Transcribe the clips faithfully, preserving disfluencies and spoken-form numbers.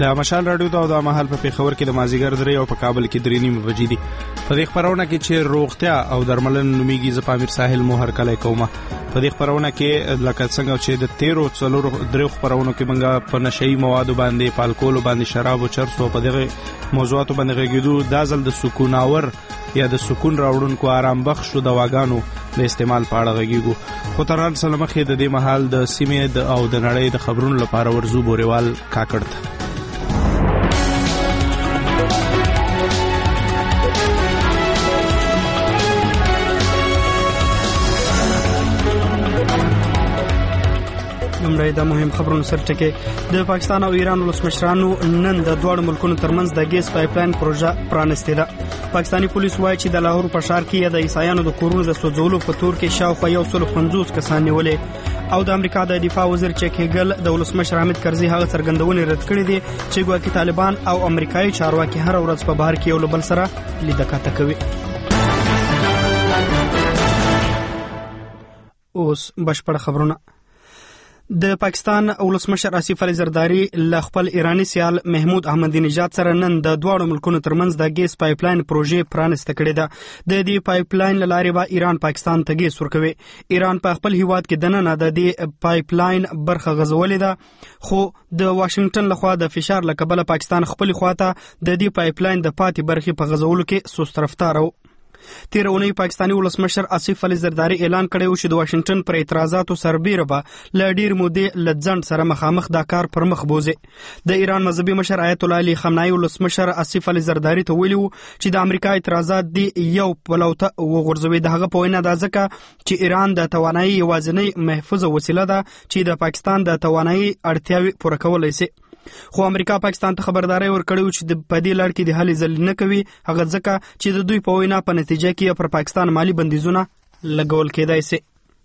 د مشال راډیو ته د مهال په پیښور کې د مازیګر درې او په کابل کې درې نیمې بجې دي. په دې خبرونه کې چې روغتیا او درملنه نومیږي زه پامیر ساحل مو هر کله کومه. په دې خبرونه کې لکه څنګه چې د تیرو څلورو درې خبرونو کې موږ په نشئی موادو باندې، په الکول باندې، شراب او چرس او په دغه موضوعاتو باندې غږیدو. دا ځل د سکون اور یا د سکون راوړونکو آرام بخش دواګانو د استعمال په اړه غږیږو. خو تر هر څه مخکې د دې مهال د سیمې او د نړۍ د خبرونو لپاره ورزو بوريوال کاکړ ته. لومړی د مهم خبرونو سرټکي. د پاکستان او ایران ولسمشرانو نن د دواړو ملکونو ترمنځ د ګیس پایپلاین پروژه پرانستې ده. پاکستانی پولیس وایي چې د لاهور په ښار کې د عیسایانو د کورونو د سوځولو په تور کې شاوخوا یو سل پنځوس کسان نیولې. او د امریکا د دفاع وزیر چیک هیګل د ولسمشر حامد کرزي هغه څرګندونې رد کړې دي چې ګواکې طالبان او امریکایي چارواکي هر ورځ په بهر کې یو له بل سره لیدکاته کوي. اوس بشپړ خبرونه. د پاکستان ولسمشر آصف علي زرداری له خپل ایرانی سیال محمود احمدی نژاد سره نن د دواړو ملکونو ترمنځ د ګیس پایپلاین پروژې پرانسته کړې ده. د دې پایپلاین له لارې به ایران پاکستان ته ګیس ورکوي. ایران په خپل هیواد کې دننه د دې پایپلاین برخه غځولې ده، خو د واشنگټن لخوا د فشار له کبله پاکستان خپل خواته د دې پایپلاین د پاتې برخې په غځولو کې سست رفتار و. تیر اونۍ پاکستانی ولسمشر آصف علي زرداری اعلان کړی و چې د واشنگټن پر اعتراضاتو سربیره به له ډیر مودې له ځنډ سره مخامخ دا کار پر مخ بوزي. د ایران مذهبي مشر آیت الله علي خامنه‌ای ولسمشر آصف علي زرداری ته ویلي و چې د امریکا اعتراضات دی یو پلو ته وغورځوي. د هغه په وینا دا ځکه چې ایران د توانایي یوازینی محفوظه وسیله ده چې د پاکستان د توانایي اړتیاوې پوره کولی شي. خو امریکا پاکستان ته خبرداري ورکړې چې د پدې لړ کې د هلي ځل نه کوي، هغه ځکه چې د دوی په وینا په نتیجه کې پر پاکستان مالی بندیزونه لګول کېدای شي.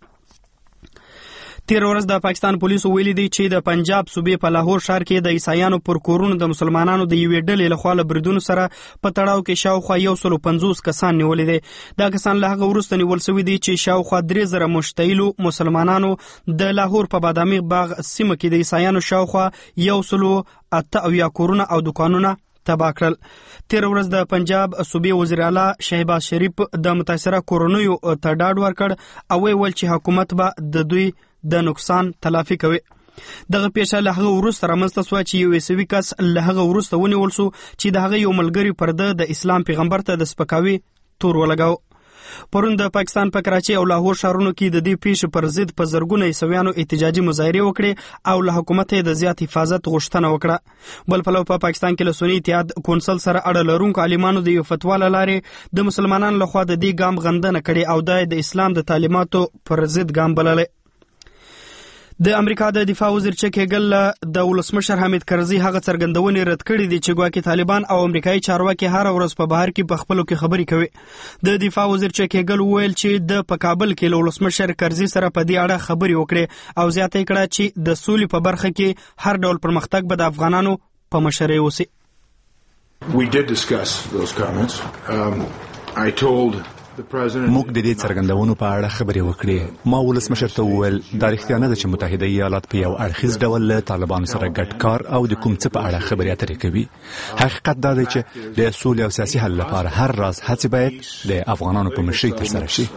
تیر ورځ د پاکستان پولیسو ویلي دي چې د پنجاب صوبې په لاهور ښار کې د عیسایانو پر کورونو د مسلمانانو د یوې ډلې لخوا له بریدونو سره په تړاو کې شاوخوا یو سل پنځوس کسان نیولې دي. دا کسان له هغه وروسته نیول شوي دي چې شاوخوا درې زره مشتعلو مسلمانانو د لاهور په بادامي باغ سیمه کې د عیسایانو شاوخوا یو سل اته اویا کورونه او دکانونه تباه کړل. تیر ورځ د پنجاب صوبې وزیر اعلی شهباز شریف د متاثره کورونیو ته ډاډ ورکړ او ویل چې حکومت به د دوی د نقصان تلافي کوي. دغه پیښه له هغه وروسته رامنځته شوه چې یو عیسوي کس له هغه وروسته ونیول شو چې د هغه یو ملګري پر ده د اسلام پیغمبر ته د سپکاوي تور ولګاو. پرون د پاکستان په کراچۍ او لاهور ښارونو کې د دې پیښې پر ضد په زرګونه عیسویانو احتجاجي مظاهرې وکړې او له حکومت د زیات حفاظت غوښتنه وکړه. بل پلو په پاکستان کې له سنی اتحاد کونسل سره اړه لرونکو عالمانو د یو فتوا له لارې د مسلمانانو لخوا د دې ګام غندنه کړې او د اسلام د تعلیماتو پر ضد ګام بللی. د امریکا د دفاع وزیر چیک هیګل د ولسمشر حامد کرزي هغه څرګندونې رد کړې دي چې ګواکې طالبان او امریکایي چارواکي هر ورځ په بهر کې په خپلو کې خبرې کوي. د دفاع وزیر چیک هیګل وویل چې د په کابل کې له ولسمشر کرزي سره په دې اړه خبرې وکړې او زیاته یې کړه چې د سولې په برخه کې هر ډول پرمختګ به د افغانانو په مشرۍ وسي. We did discuss those comments. Um, I told موږ د دې څرګندونو په اړه خبرې وکړې. ما ولسمشر ته وویل دا رښتیا نه ده چې متحده ایالات په یو اړخیز ډول له طالبانو سره ګډ کار او د کوم څه په اړه خبرې اترې کوي. حقیقت دا دی چې د سولې او سیاسي حل لپاره هر راز هڅې باید د افغانانو په مشرۍ ترسره شي.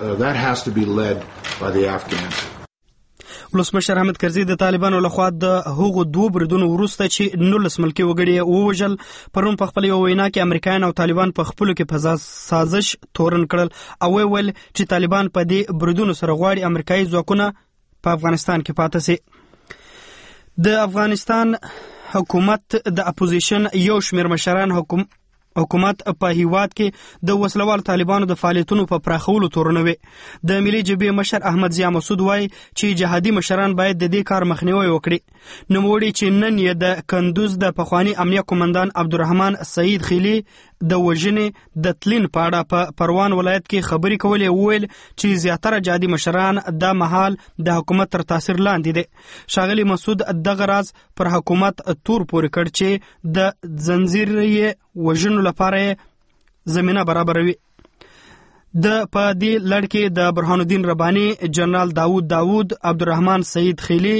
ولسمشر حامد کرزي د طالبانو لخوا د هغو دوه بریدونو وروسته چې نولس ملکي وګړي ووژل پرون په خپل یو وینا کې امریکایان او طالبان په خپلو کې په سازش تورن کړل او ویل چې طالبان په دې بریدونو سره غواړي امریکایي ځواکونه په افغانستان کې پاتې سي. د افغانستان حکومت د اپوزیشن یو شمېر مشران حکومت حکومت په هیواد کې د وسلوال طالبانو د فعالیتونو په پراخولو تورنوي. د ملي جبهې مشر احمد ضیا مسعود وایي چې جهادي مشران باید د دې کار مخنیوي وکړي. نوموړي چې نن یې د کندوز د پخوانی امنیه قومندان عبدالرحمن سعید خیلی د وژنې د تلین په اړه په پروان ولایت کې خبرې کولې وویل چې زیاتره جهادي مشران د مهال د حکومت تر تاثیر لاندې دي. ښاغلي مسعود دغه راز پر حکومت تور پورې کړ چې د زنځیري وژنو لپاره زمینه برابروي. د په دې لړ کې د برهان الدین رباني، جنرال داوود داوود، عبدالرحمن سعید خیلی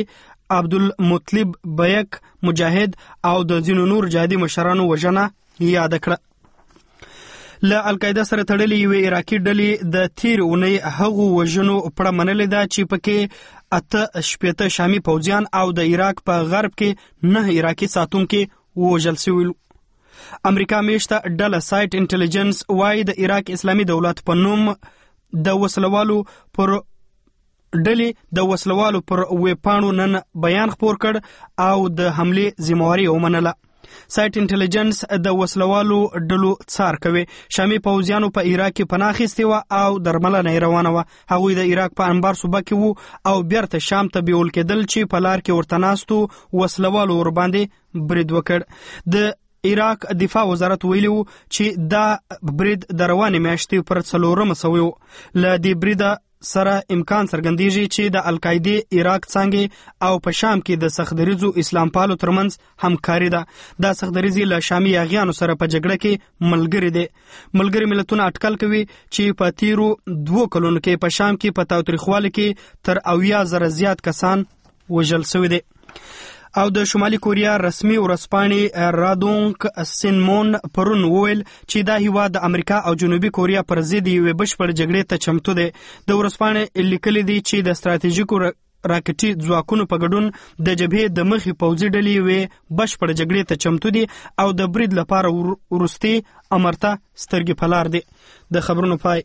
عبدالمطلب بیک مجاهد او د ځینو نور جهادي مشرانو وژنه یاد کړه. له القاعده سره تړلې یوې عراقي ډلې د تیر اونۍ هغو وژنو پړه منلې ده چې پکې اته شپېته شامي پوځیان او د عراق په غرب کې نه عراقي ساتونکي ووژل شوي. امریکا میشته ډله سایټ انټلیجنس وایي د عراق اسلامي دولت په نوم د وسلوالو پر ډلې د وسلوالو پر ویبپاڼو نن بیان خپور کړ او د حملې ذمہواري ومنله. سایټ انټلیجنس د وسلوالو ډلو څار کوي. شامي پوځیانو په عراق کې پناه اخیستې وه او درملنه یې روانه وه. هغوی د عراق په انبار صوبه کې وو او بیرته شام ته بیول کېدل چې په لار کې ورته ناستو وسلوالو ورباندې برید وکړ. د عراق دفاع وزارت ویلي وو چې دا برید د روانې میاشتې پر څلورمه سوی وو. له دې بریده سره امکان څرګندېږي چې د القاعدې عراق څانګې او په شام کې د سختدریځو اسلام پالو ترمنځ همکاري ده. دا سختدریځې له شامي یاغیانو سره په جګړه کې ملګري دي. ملګري ملتونه اټکل کوي چې په تیرو دوو کلونو کې په شام کې په تاوتریخوالي کې تر اویا زره زیات کسان وژل شوي دي. او د شمالي کوریا رسمي ورځپاڼې رادونګ سینمون پرون وویل چې دا هیواد د امریکا او جنوبي کوریا پر ضد یوې بشپړ جګړې ته چمتو دی. د ورځپاڼې لیکلي دي چې د ستراتیژیکو راکټي ځواکونو په ګډون د جبهې د مخې پوځي ډلې یوې بشپړ جګړې ته چمتو دي او د برید لپاره وروستي امر ته سترګې په لار دي. د خبرونو پای.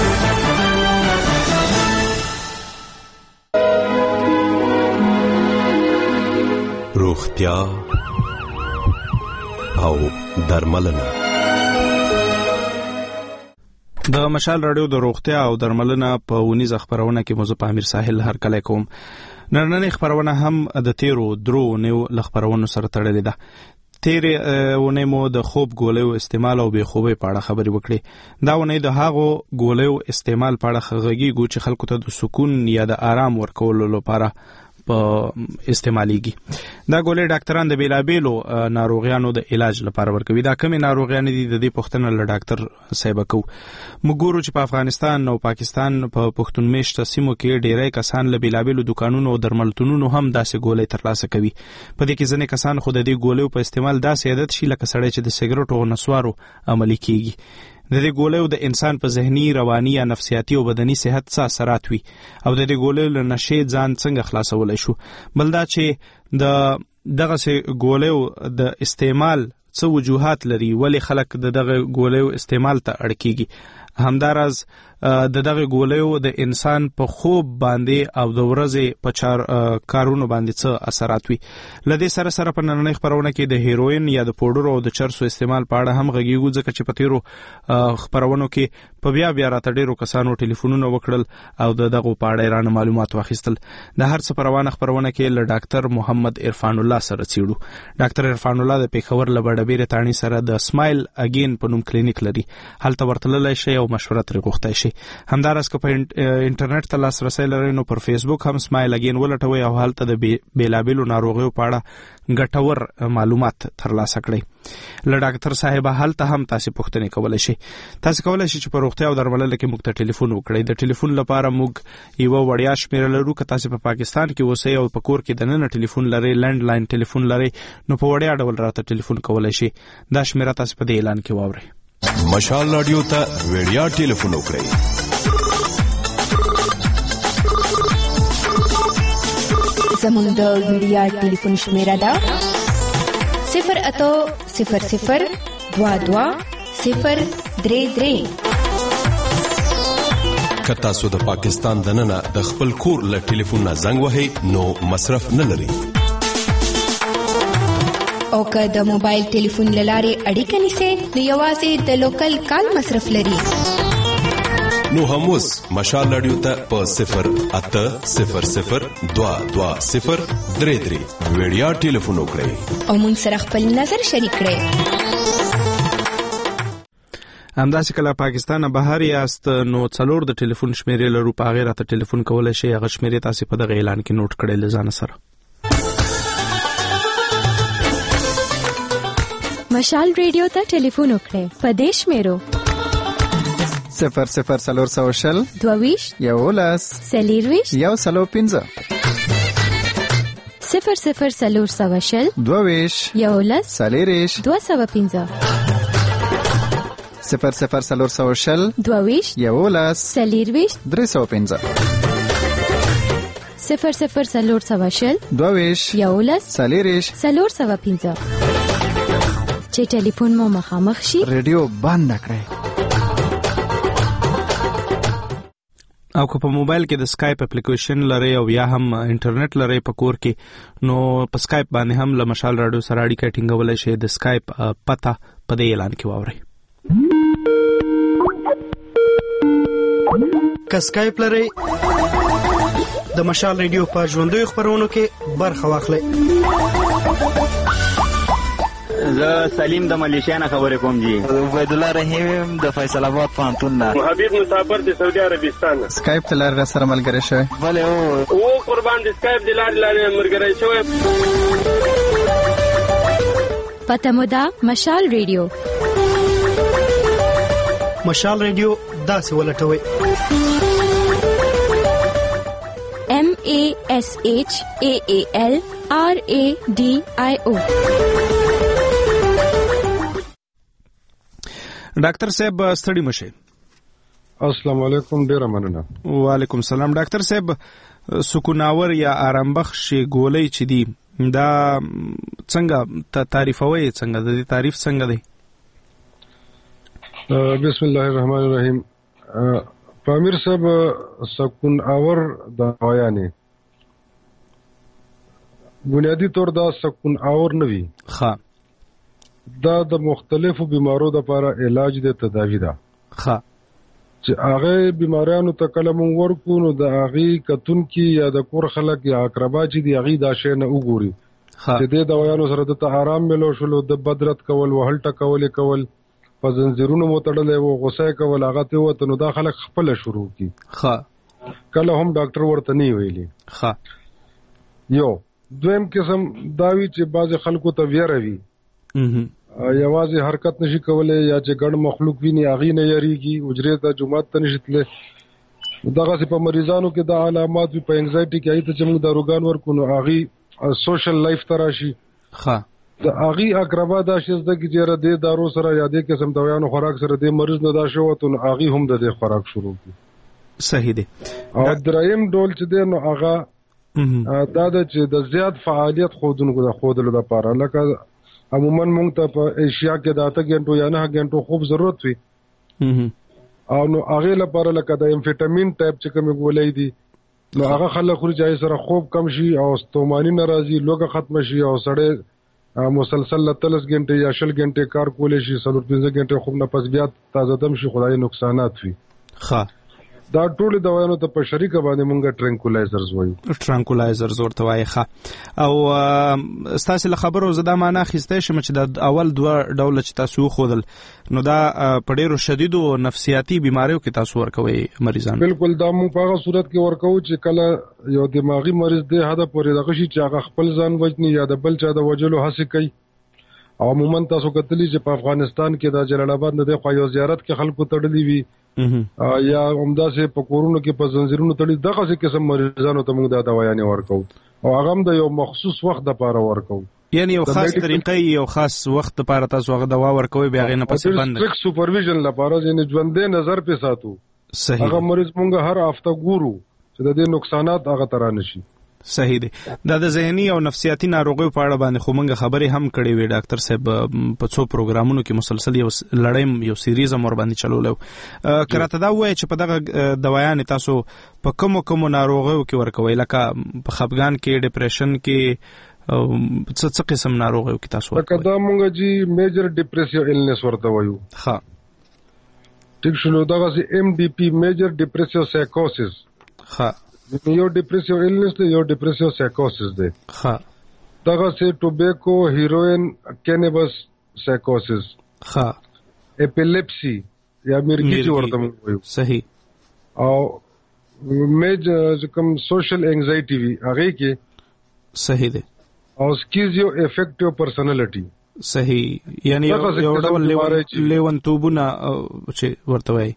روغتیا او درملنه. د مشال رادیو د روغتیا او درملنه په ونیزه خبرونه کې موضوع په امیر ساحل هر کله کوم. نننۍ خبرونه هم د تیرو درو نیو خبرونو سره تړلې ده. تیرې ونې مو د خوب ګولیو استعمال او بې خوبۍ په اړه خبرې وکړې. دا ونې د هغو ګولیو استعمال په اړه غږیږو چې خلکو ته د سکون یا د آرام ورکولو لپاره په استعماليږي. دا ګولې ډاکټران د بیلابېلو ناروغیانو د علاج لپاره ورکوي. دا کومې ناروغیانې دي د دې پوښتنه له ډاکټر صاحب کوو. موږ ګورو چې په افغانستان او پاکستان په پښتون میشته سیمو کې ډېری کسان له بیلابېلو دکانونو او درملتونونو هم داسې ګولې ترلاسه کوي. په دې کې ځینې کسان خو د دې ګولیو په استعمال داسې عادت شي لکه سړی چې د سګرټو او نسوارو عملي کیږي. د دې ګولیو د انسان په ذهني، رواني یا نفسیاتي او بدني صحت څه اثرات وي او د دې ګولیو له نشې ځان څنګه خلاصولی شو. بل دا چې د دغه ګولیو د استعمال څه وجوهات لري، ولې خلک د دغه ګولیو استعمال ته اړ کیږي. همداراز د دغه ګولیو د انسان په خوب باندې او د ورځې په چار کارونو باندې څه اثرات وي. لدې سره سره په نننۍ خبرونه کې د هیروین یا د پوډرو او د چرسو استعمال په اړه هم غږیږو، ځکه چې په تیرو خبرونو کې په بیا بیا راته ډیرو کسانو ټلیفونونه وکړل او د دغه په اړه رانه معلومات واخیستل. د هر څه په روانه خبرونه کې له ډاکټر محمد عرفان الله سره څیړو. ډاکټر عرفان الله د پیښور له بډبیرې تاڼي سره د سمایل اگین په نوم کلینیک لري. هلته ورتللی شي او مشوره ترې غوښتی شي. همداراز که په انټرنیټ ته لاسرسی لرئ نو پر فیسبوک هم سمایل اگین ولټوئ او هلته د بیلابیلو ناروغیو په اړه ګټور معلومات ترلاسه کړئ. له ډاکټر صاحب هلته هم تاسو پوښتنې کولی شئ. تاسو کولی شئ چې په روغتیا او درملنه کې موږ ته ټلیفون وکړئ. د ټلیفون لپاره موږ یوه وړیا شمیره لرو. که تاسو په پاکستان کې اوسئ او په کور کې دننه ټلیفون لرئ، لینډ لاین ټلیفون لرئ، نو په وړیا ډول راته ټلیفون کولی شئ. دا شمیره تاسو په دې اعلان کې واورئ. مشال رادیو ته وړیا ټلیفون وکړئ. زموږ د وړیا ټلیفون شمیره ده صفر اتو صفر صفر دوا دوا صفر درې درې. که تاسو د پاکستان دننه د خپل کور له ټلیفون نه زنګ وهئ نو مصرف نه لري. او که د موبایل ټلیفون له لارې اړیکه نیسئ نو یوازې د لوکل کال مصرف لري. نو هم اوس مشال رادیو ته په صفر اته صفر صفر دوا دوا صفر درې درې وړیا ټلیفون وکړئ او موږ سره خپل نظر شریک کړئ. همداسې کله پاکستان بهر یاست نو څلور د ټلیفون شمیرې لرو، په هغې راته ټلیفون کولی شئ. هغه شمیرې تاسې په دغه اعلان کې نوٹ کړئ له ځانه سره. مشال ریډیو ته ټلیفون وکړئ په دې شمیرو صفر صفر څلور سوه شل دوه ویشت یولس څلېرویشت یو سلو پنځه صفر صفر څلور سوه شل دوه ویشت یولس څلېرویشت دوه سوه پنځه صفر صفر څلور سوه شل دوه ویشت یولس څلېرویشت درې سوه پنځه صفر صفر څلور سوه شل دوه ویشت یولس څلېرویشت څلور سوه پنځه چې ټلیفون مو مخامخ شي ریډیو بند کړئ. او که په موبایل کې د سکایپ اپلیکیشن لري او یا هم انټرنیټ لري په کور کې نو په سکایپ باندې هم له مشال رادیو سره اړیکه ټینګولای شئ. د سکایپ پته په دې اعلان کې واورئ. که سکایپ لري د مشال رادیو په ژوندۍ خبرونو کې برخه واخلئ. زه سلیم د ملیشیا نه خبرې کوم جی. عبید الله رحیم د فیصل آباد پوهنتون نه. حبیب مسافر د سعودي عربستان. سکایپ ته لار سره ملګری شوی. بله او او قربان د سکایپ د لار لارې ملګری شوی. پته مو ده مشال رادیو. مشال رادیو داسې ولټوي. M A S H A A L R A D I O. ډاکټر صاحب ستړي مشه. السلام علیکم. ډیر مننه. وعلیکم السلام. ډاکټر صاحب سکوناور یا آرام بخش ګولۍ چې دی دا څنګه تعریفوي، څنګه د دې تعریف څنګه دی؟ بسم الله الرحمن الرحیم. پامیر صاحب سکون اور دوايانې بنیادی طور دا سکون اور نه وي. ښه. دا د مختلفو بیمارو لپاره علاج دی، تداوی ده. ښه. چې هغه بیماریانو ته کله مونږ ورکو نو د هغې کتونکي یا د کور خلک یا اقربا چې دي هغې دا شی نه وګوري چې دې دوایانو سره دته آرام ملو شلو، د بدرت کول، وهل ټکول کول، په زنځیرونو مو تړلی و، غوسه کول، هغه ته وته نو دا خلک خپله شروع کړي. ښه. کله هم ډاکټر ورته نه ویلي. ښه. یو دویم قسم دا وي چې بعضې خلکو ته ویره وي، یوازې حرکت نشي کولی یا چې ګڼ مخلوق ویني هغې نه یریږي، حجرې ته جومات ته نشي تللی. دغسې په مریضانو کې دا علامات وي، په انګزایټي کې هغې ته چې موږ داروګان ورکو نو هغې سوشل لایف ته راشي. ښه. د هغې اقربا دا شی زده کړي چې یاره دې دارو سره یا دې قسم دوایانو خوراک سره دې مریض نه دا شی وته نو هغې هم د دې خوراک شروع کړي. صحیح دی. او دریم ډول چې دی نو هغه دا ده چې د زیات فعالیت ښودونکو د ښودلو دپاره، لکه عموما مونږ ته په ایشیا کې د اته ګنټو یا نه ګنټو خوب ضرورت وي، او نو هغې لپاره لکه د امفیټامین ټایپ چې کومې ګولۍ دي نو هغه خلک خوري چې هغې سره خوب کم شي او ستوماني نه راځي، لوږه ختمه شي او سړی مسلسل لتلس ګنټې یا شل ګنټې کار کولی شي، څلور پنځه ګنټې خوب نه پس بیا تازه دم شي، خدای نقصانات وي. ښه. دا ټول دوايانو ته په شریکه باندې مونږه ټرانکولایزرز وایو. ټرانکولایزرز ورته وایي. ښه. او ستاسو له خبرو زه دا معنا اخیستی شم چې د اول دوه ډوله چې تاسو وښودل نو دا په ډېرو شدیدو نفسیاتي بیماریو کې تاسو ورکوئ مریضانو. بالکل. دا مونږ په هغه صورت کې ورکوو چې کله یو دماغي مریض دې حده پورې دغه شي چې هغه خپل ځان وژني یا د بل چا د وژلو هڅې کوي. او عموما تاسو کتلی چې په افغانستان کې د جلال آباد نه دخوا یو زیارت کې خلکو تړلي وي یا همداسې په کورونو کې په زنځیرونو تړلي، دغسې قسم مریضانو ته موږ دا دوايانې ورکوو او هغه هم د یو مخصوص وخت دپاره ورکوو. یعنی یو خاص طریقې یو خاص وخت دپاره تاسو هغه دوا ورکوئ، بیا هغې نه پسې بند سټریکټ سوپرویژن لپاره یعنې ژوندی نظر پې ساتو. صحیح. هغه مریض موږ هر هفته ګورو چې د دې نقصانات هغه ته رانشي. صحیح دی. دا د ذهني او نفسیاتي ناروغیو په اړه باندې خو موږ خبرې هم کړې وې ډاکټر صاحب، په څو پروګرامونو کې مسلسل یو لړۍ یو سیریز هم ورباندې چلولی و. که راته دا ووایې چې په دغه دوايانې تاسو په کومو کومو ناروغیو کې ورکوئ، لکه په خفګان کې، ډپریشن کې، څه څه قسم ناروغیو کې تاسو ورکوئ؟ لکه دا موږ جي میجر ډپریسیو ایلنس ورته وایو. ښه. ټیک شلو. دغسې ایم ډي پي میجر ډپریسیو سایکوسس. ښه. یو ډپریسیو ایلنس دی، یو ډپریسیو سایکوسس دی. ښه. دغسې ټوبیکو، هیروین، کینیبس سایکوسس. ښه. اپیلیپسي یا مرګي چې ورته موږ وایو. صحیح. او میج کوم سوشل انګزایټي وي هغې کې. صحیح دی. او سکیزیو افیکټیو پرسنالټي. صحیح. یعنی یو ډول لیونتوبونه چې ورته وایي.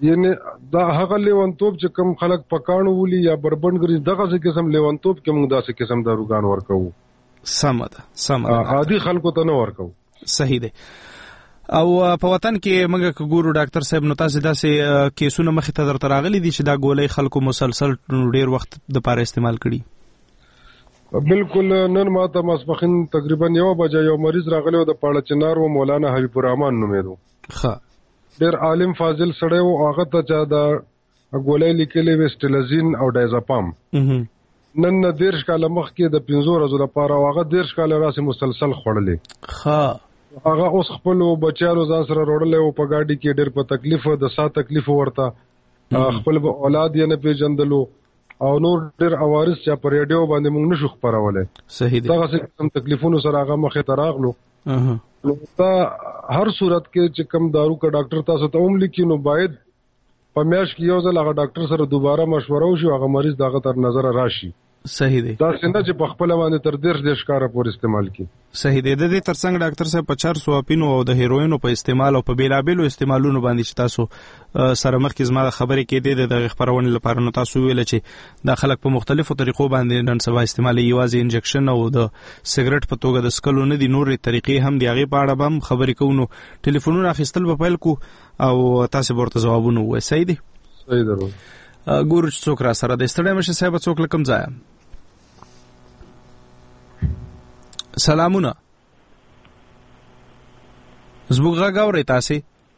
یعنی دا هغه لیونتوب چې کم خلک پکانو ولي یا بربند ګرځي دغه څه قسم لیونتوب کې موږ داسې قسم داروګان ورکو. سم ده سم ده عادي خلکو ته نه ورکو. صحیح ده. او په وطن کې موږ ګورو ډاکټر صاحب نو تاسو داسې کیسونه مخې ته درته راغلي دي چې دا ګولۍ خلکو مسلسل ډیر وخت د پاره استعمال کړي؟ بالکل. نن ماته ماسپخین تقریبا یو بجې یو مریض راغلی و د پاړه چنار و مولانا حبیب الرحمن نومېدو. ښه. ډیر عالم فاضل سړی و. هغه ته چا دا ګولۍ لیکلې وې سټیلازین او ډایزاپام. نن نه دیرش کاله مخکې د پنځو ورځو لپاره هغه دیرش کاله راسې مسلسل خوړلې. ښه. هغه اوس خپل بچیانو ځان سره وروړلی و په ګاډي کې. ډیر په تکلیف د سا تکلیف ورته. خپل اولاد یې نه پیژندلو او نور ډیر اوارس چې په ریډیو باندې موږ نشو خبرولای. صحیح دی. دا څنګه تکلیفونو سره هغه مخې ته راغلو. نو دا هر صورت کې چې کم دارو کا ډاکټر تاسو ته هم لیکي نو باید په میاشت کې یو ځل هغه ډاکټر سره دوباره مشوره وشي. هغه مریض دغه تر نظر راشي. صحیح دی. دا څنګه چې په خپل باندې تر دیرش دیرش کاره پورې استعمال کی. صحیح دی. د دې ترڅنګ ډاکټر صاحب په چار سو اپینو او د هیروینو په استعمال او په بیلابیلو استعمالونو باندې چې تاسو سره مخکې زما خبرې کې د خبرونې لپاره نو تاسو ویل چې د خلک په مختلفو طریقو باندې نن سبا استعمالي یوازې انجکشن او د سیګریټ په توګه د سکلو نه دي، نورې طریقې هم دی. هغې په اړه به هم خبرې کوو. نو ټلیفونونه اخیستل به پیل کو او تاسو به ورته ځوابونه ووایئ. صحیح دی. صحیح ده. ګورو چې څوک را سره دی. ستړی مشه صاحب. څوک له کوم ځایه؟ سلامونه. زموږ غږ اورئ تاسې؟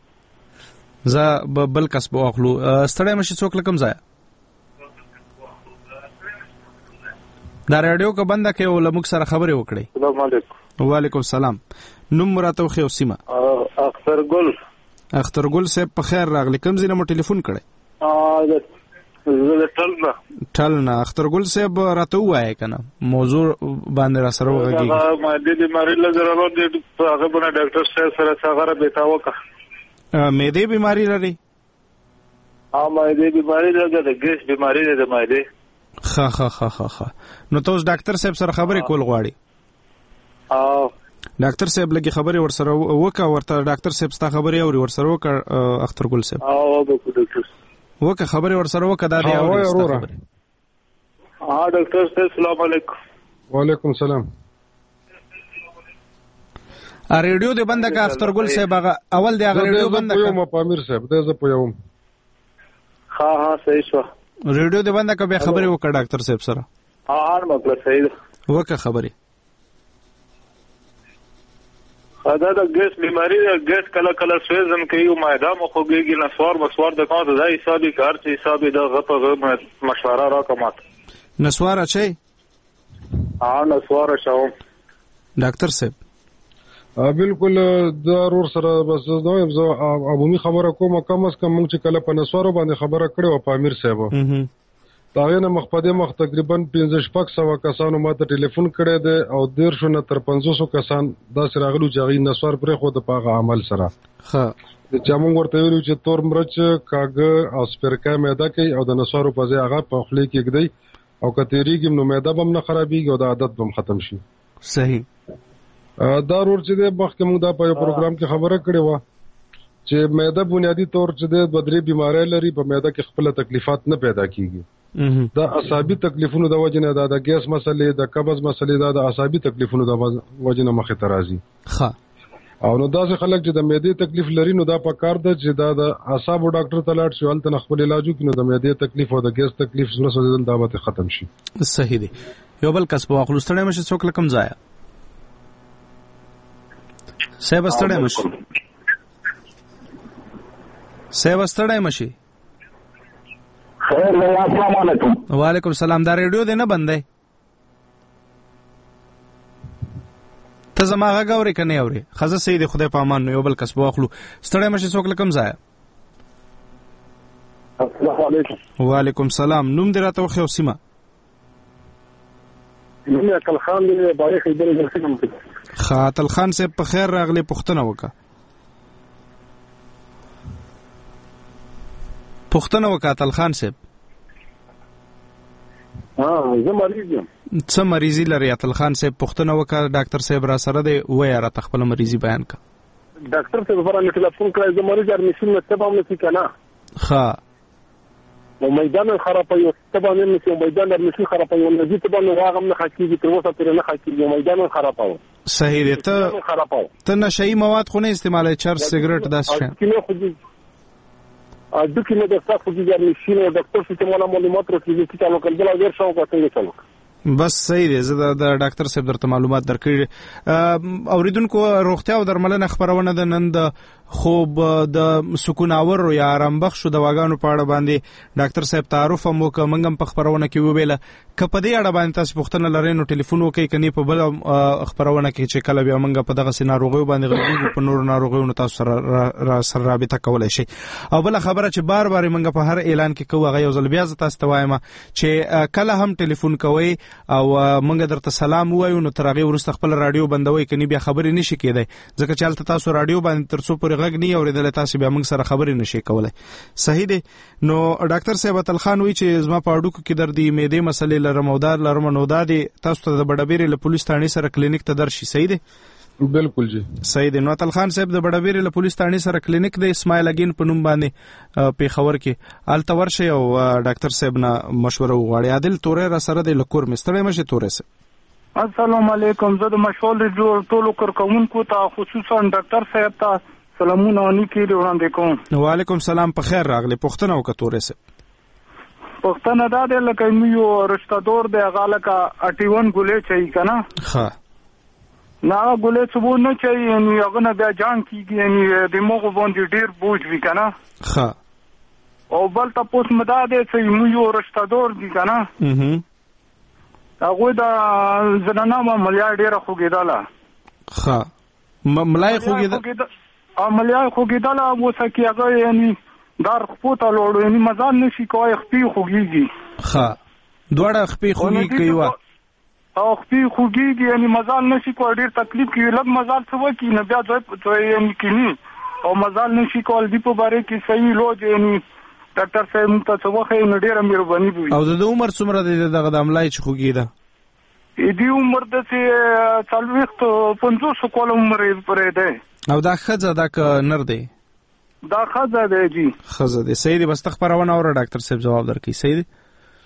زه بل کس به واخلو. ستړی مشي. څوک له کوم ځایه؟ دا راډیو که بنده کړئ او له موږ سره خبرې وکړئ. السلام علیکم. وعلیکم السلام. نوم مو راته وښیئ او سیمه. اخترګل. اخترګل صاحب په خیر راغلی. کوم ځای نه مو ټلیفون کړی؟ زه د ټل نه. ټل نه. اخترګل صاحب راته ووایئ که نه موضوع باندې را سره وغږېږي. هغه معدې بیماري لږ راغله دی. هغه به نه ډاکټر صاحب سره څه رابطه وکړه. معدې بیماري لري؟ ها معدې بیماري لږ د ګیس بیماري ده د معدې. ښه ښه ښه ښه ښه. نو ته اوس ډاکټر صاحب سره خبرې کول غواړې؟ او ډاکټر صاحب لږې خبرې ورسره وکړه. ورته ډاکټر صاحب ستا خبرې اوري ورسره وکړه اخترګل صاحب. او به ډاکټر وکړه خبرې ورسره وکړه. دا دی اوري ستا خبرې. ها ډاکټر صاحب السلام علیکم. وعلیکم السلام. ا ریډیو دې بند کړه اخترګل صاحب. هغه اول دی هغه ریډیو بند کړه. یو پامیر صاحب دې زه پویم. ها ها صحیح شو. ریډیو دې بند کړه بیا خبرې وکړه ډاکټر صاحب سره. ها ها مطلب صحیح ده. وکړه خبرې. دا د ګیس بیماری ده. ګیس کله کله سویزن کوي او معده مو خوږیږي. نسوار مسوار د کار د حسابي کار چې حسابي د غپه مشوره راکمات. نسوار اچي؟ ها نسوار شوم ډاکټر صاحب. بالکل ضرور سره بس نو زه عمومي خبره کوم. کم از کم چې کله په نسوارو باندې خبره کړې و پامیر صاحب دا غنه مخپدې مخ تقریبا پنځه شپږ سوه کسانو ماته ټلیفون کړی دی او دیر شو نه تر پنځوس کسان دا سره راغلو چې هغه نسوار پرې خو د پاغه عمل سره. ها چې موږ ورته ویلو چې تور مرچ کاغه او سپرکا میده کوي او د نسوارو په ځای هغه په خلی کې کېږي او کتهریږي نو میده بم نه خرابېږي او د عادت بم ختم شي. صحیح. دا ورور چې د مخکې موږ دا په یو پروګرام کې خبره کړې و چې میده بنیادی طور چې د بدري بیماری لري. په میده کې خپل تکلیفات نه پیدا کیږي. دا عصبي تکلیفونو د وجنه دا د ګیس مسلې د قبض مسلې دا د عصبي تکلیفونو د وجنه مخې ته راځي. ښه. او نو دا څه خلک چې د معدې تکلیف لري نو دا په کار ده چې دا د اعصابو ډاکټر ته لاړ شي هلته خپل علاج وکړي نو د معدې تکلیف او د ګیس تکلیف زړه سوځیدل دا به ختم شي. صحیح دی. یو بل کس په واخلو. ستړی مشه. څوک له کوم ځایه؟ صاحب ستړی مشه. صاحب ستړی مشه. خیر السلام علیکم. وعلیکم السلام. دا ریډیو دې نه بندای؟ ته زما غږ اورې که نه اورې؟ ښه صحیح دی. خدای په امان. نو یو بل کس به واخلو. ستړی مشه. څوک له کوم ځایه؟ السلام علیکم. وعلیکم السلام. نوم دې راته وښیه او سیمه. نوم یې اتل خان دی. باریخ ایدل ګرځم. ښه اتل خان صاحب په خیر راغلی. پوښتنه وکړه. پوښتنه وکړه اتل خان صاحب. ها زه مریض یم. څه مریضي لري اتل خان صاحب؟ پوښتنه وکړه. ډاکټر صاحب را سره دی. وایه راته خپله مریضي بیان کړه. ډاکټر صاحب سره مې ټلیفون کړی. زه مریض ارمیشن مې څه به هم نشي که نه. ها نو میدان خرابوي تبا نه نشي میدان در نشي خرابوي نو دې تبا نو واغم نه حقيقي تر اوسه تر نه حقيقي میدان خرابوي صحیح دی. ته ته نشئی مواد خو نه استعمالوي، چرس سیګریټ داس شي کینه خو دې ا د کینه د تاسو د نشي نو ډاکټر چې مولا معلومات راکړي چې تاسو کله بل ډیر شاو کوي چلو بس صحیح دی. زه د ډاکټر صاحب درته معلومات درکړي. اوریدونکو روغتیا او درملنه خبرونه د نن د خوب د سکون اور یا آرام بخش دواګانو په اړه باندې ډاکټر صاحب تعارف هم وکړ. موږ هم په خبرونه کې وویل ک په دې اړه باندې تاسو پوښتنه لرئ نو ټلیفون وکړئ، کني په بل خبرونه کې چې کله بیا موږ په دغه سيناروغي باندې غوږو په نور ناروغیو تاسو سره سره رابطه کولای شئ. او بل خبره چې بار بار موږ په هر اعلان کې کوو هغه یو ځل بیا تاسو ته وایم چې کله هم ټلیفون کوئ او موږ درته سلام وایو نو تر هغه ورسته خپل رادیو بندوي، کني بیا خبرې نشي کېدای ځکه چې حالت تاسو رادیو باندې ترڅو پورې غږ نه اوریدل تاسو بیا موږ سره خبرې نشي کولای. صحیح دی. نو ډاکټر صاحب تل خان وی چې زما په اډوکو کې دردي معدې مسلې لرم او دار لرم نو دا دي تاسو ته د بډابېری له پولیس ثانې سره کلینیک ته درشي. صحیح دی. بالکل جی صحیح دی. نو تل خان صاحب د بډابېری له پولیس ثانې سره کلینیک د اسماعیل اگین په نوم باندې په خبر کې آل تور شي او ډاکټر صاحب نه مشوره وغواړي. عادل تورې را سره د لکور مستړې مشه تورې سره. السلام علیکم. زه د مشول جوړ ټولو کارکونکو ته خصوصا ډاکټر صاحب ته سلامونه نیکی وړاندې کوم. وعلیکم سلام. په خیر راغلی. پښتنه وکړه سه پښتنه دا د لکه میو رشتہ دور د غاله کا اټیون ګولې چي کنه ها نا ګولې څو نه چي یعنی هغه نه بیا جان کیږي یعنی د موغو باندې ډیر بوج وی کنه ها او بل تاسو مدا د چې میو رشتہ دور دي کنه اها هغه دا زنانه مليار ډیر خوګیداله ها ملای خوګیداله عملیات خوګیداله اوسه کې هغه یعنی دار خپوته لوړ یعنی مزال نشي کوي خپې خوګيږي. ها دوړه خپې خوګي کوي او خپې خوګيږي یعنی مزال نشي کوي ډیر تکلیف کوي لږ مزال څه وکی نه بیا ځای یعنی کینی او مزال نشي کول دی په باره کې صحیح لوج یعنی ډاکټر صاحب ته څه وخت نه ډیر مهرباني وي. او د عمر څومره دی دغه د عملای چې خوګي ده؟ ا دې عمر د څه څلويخت پنځوس کال عمر پرې ده. او دا خزه دا ک نر دی؟ دا خزه دی جی. خزه دی. صحیح دی. بس تخبرونه اور ډاکټر صاحب جواب درکې. صحیح دی.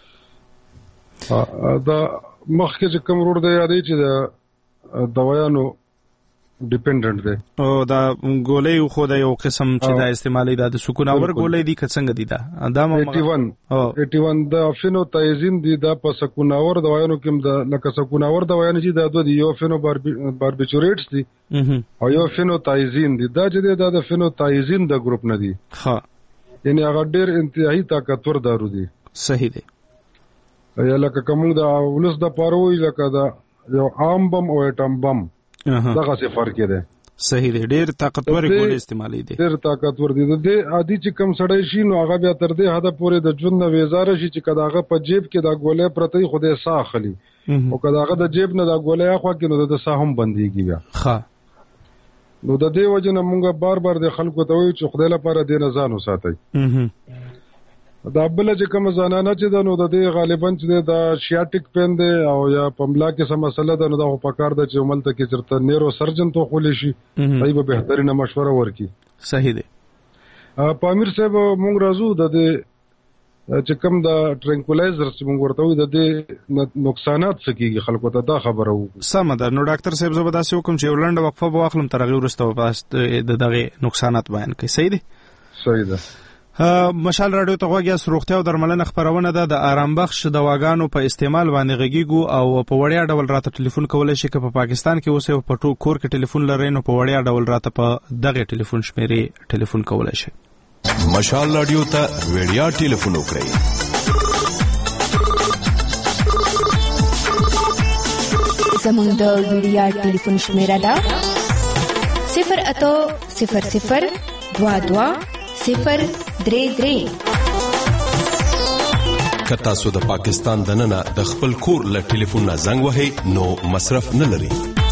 دا مخکې چې کوم ورور دی یادې چې د دوايانو ډیپندنت دی او دا ګولې خو د یو قسم چې دا استعمالي د سکون اور ګولې دي څنګه دي دا دا اټیون د فینوتایزین دی دا په سکون اور دوايانو کې د لکه سکون اور دوايانو چې د دوه دی یو فینو باربیچوریټس دي او یو فینوتایزین دی دا چې دا د فینوتایزین د ګروپ نه دی. ها یعنی هغه ډیر انتهایی طاقتور دارو دی. صحیح دی. یا لکه کوم د ولس د پاروي لکه دا یو عام بم او اټم بم دغه څه فرق دی. صحیح دی. ډیر طاقتور ګولې استعمالي دي. ډیر طاقتور دي. د عادي چې کم سړی شي نو هغه بیا تر دې حد پورې د ژوند نه وزاره شي چې کداغه په جیب کې دا ګولې پرته خو دې ساه خلی او کداغه د جیب نه دا ګولې اخوا کې نو د ساه هم بنديږي بیا. ها نو د دې وجه نه مونږ بار بار د خلکو ته وایو چې خدای لپاره دې نه ځان وساتئ. دا بل چې کوم زنانه چې د نو د دې غالبا چې د شیاټیک پین دی او یا پملا کې سم مسله ده نو دا په کار د چې عمل ته کې چرته نیرو سرجن ته خولې شي ای به بهترینه مشوره ورکي. صحیح دی. پامیر صاحب مونږ راځو د دې چې کوم د ټرینکولایزر چې مونږ ورته وي د دې نقصانات څه کیږي خلکو ته دا خبره وو. سم ده. نو ډاکټر صاحب زه به تاسو کوم چې ولنډه وقفه به واخلم تر هغه وروسته به د دغه نقصانات بیان کړئ. صحیح دی. صحیح ده. مشال رادیو ته غوږی روغتیا او درملنه خبرونه ده د آرام بخش دواګانو په استعمال باندې غږیږو او په وړیا ډول راته ټلیفون کولای شي که په پاکستان کې اوسه په ټو کور کې ټلیفون لرئ نو په وړیا ډول راته په دغه ټلیفون شمیرې ټلیفون کولای شي. مشال رادیو ته وړیا ټلیفون وکړئ. زموږ د وړیا ټلیفون شمیره ده صفر اتو صفر صفر دوا دوا صفر درې درې. که تاسو د پاکستان دننه د خپل کور له ټلیفون نه زنګ وهئ نو مصرف نه لري.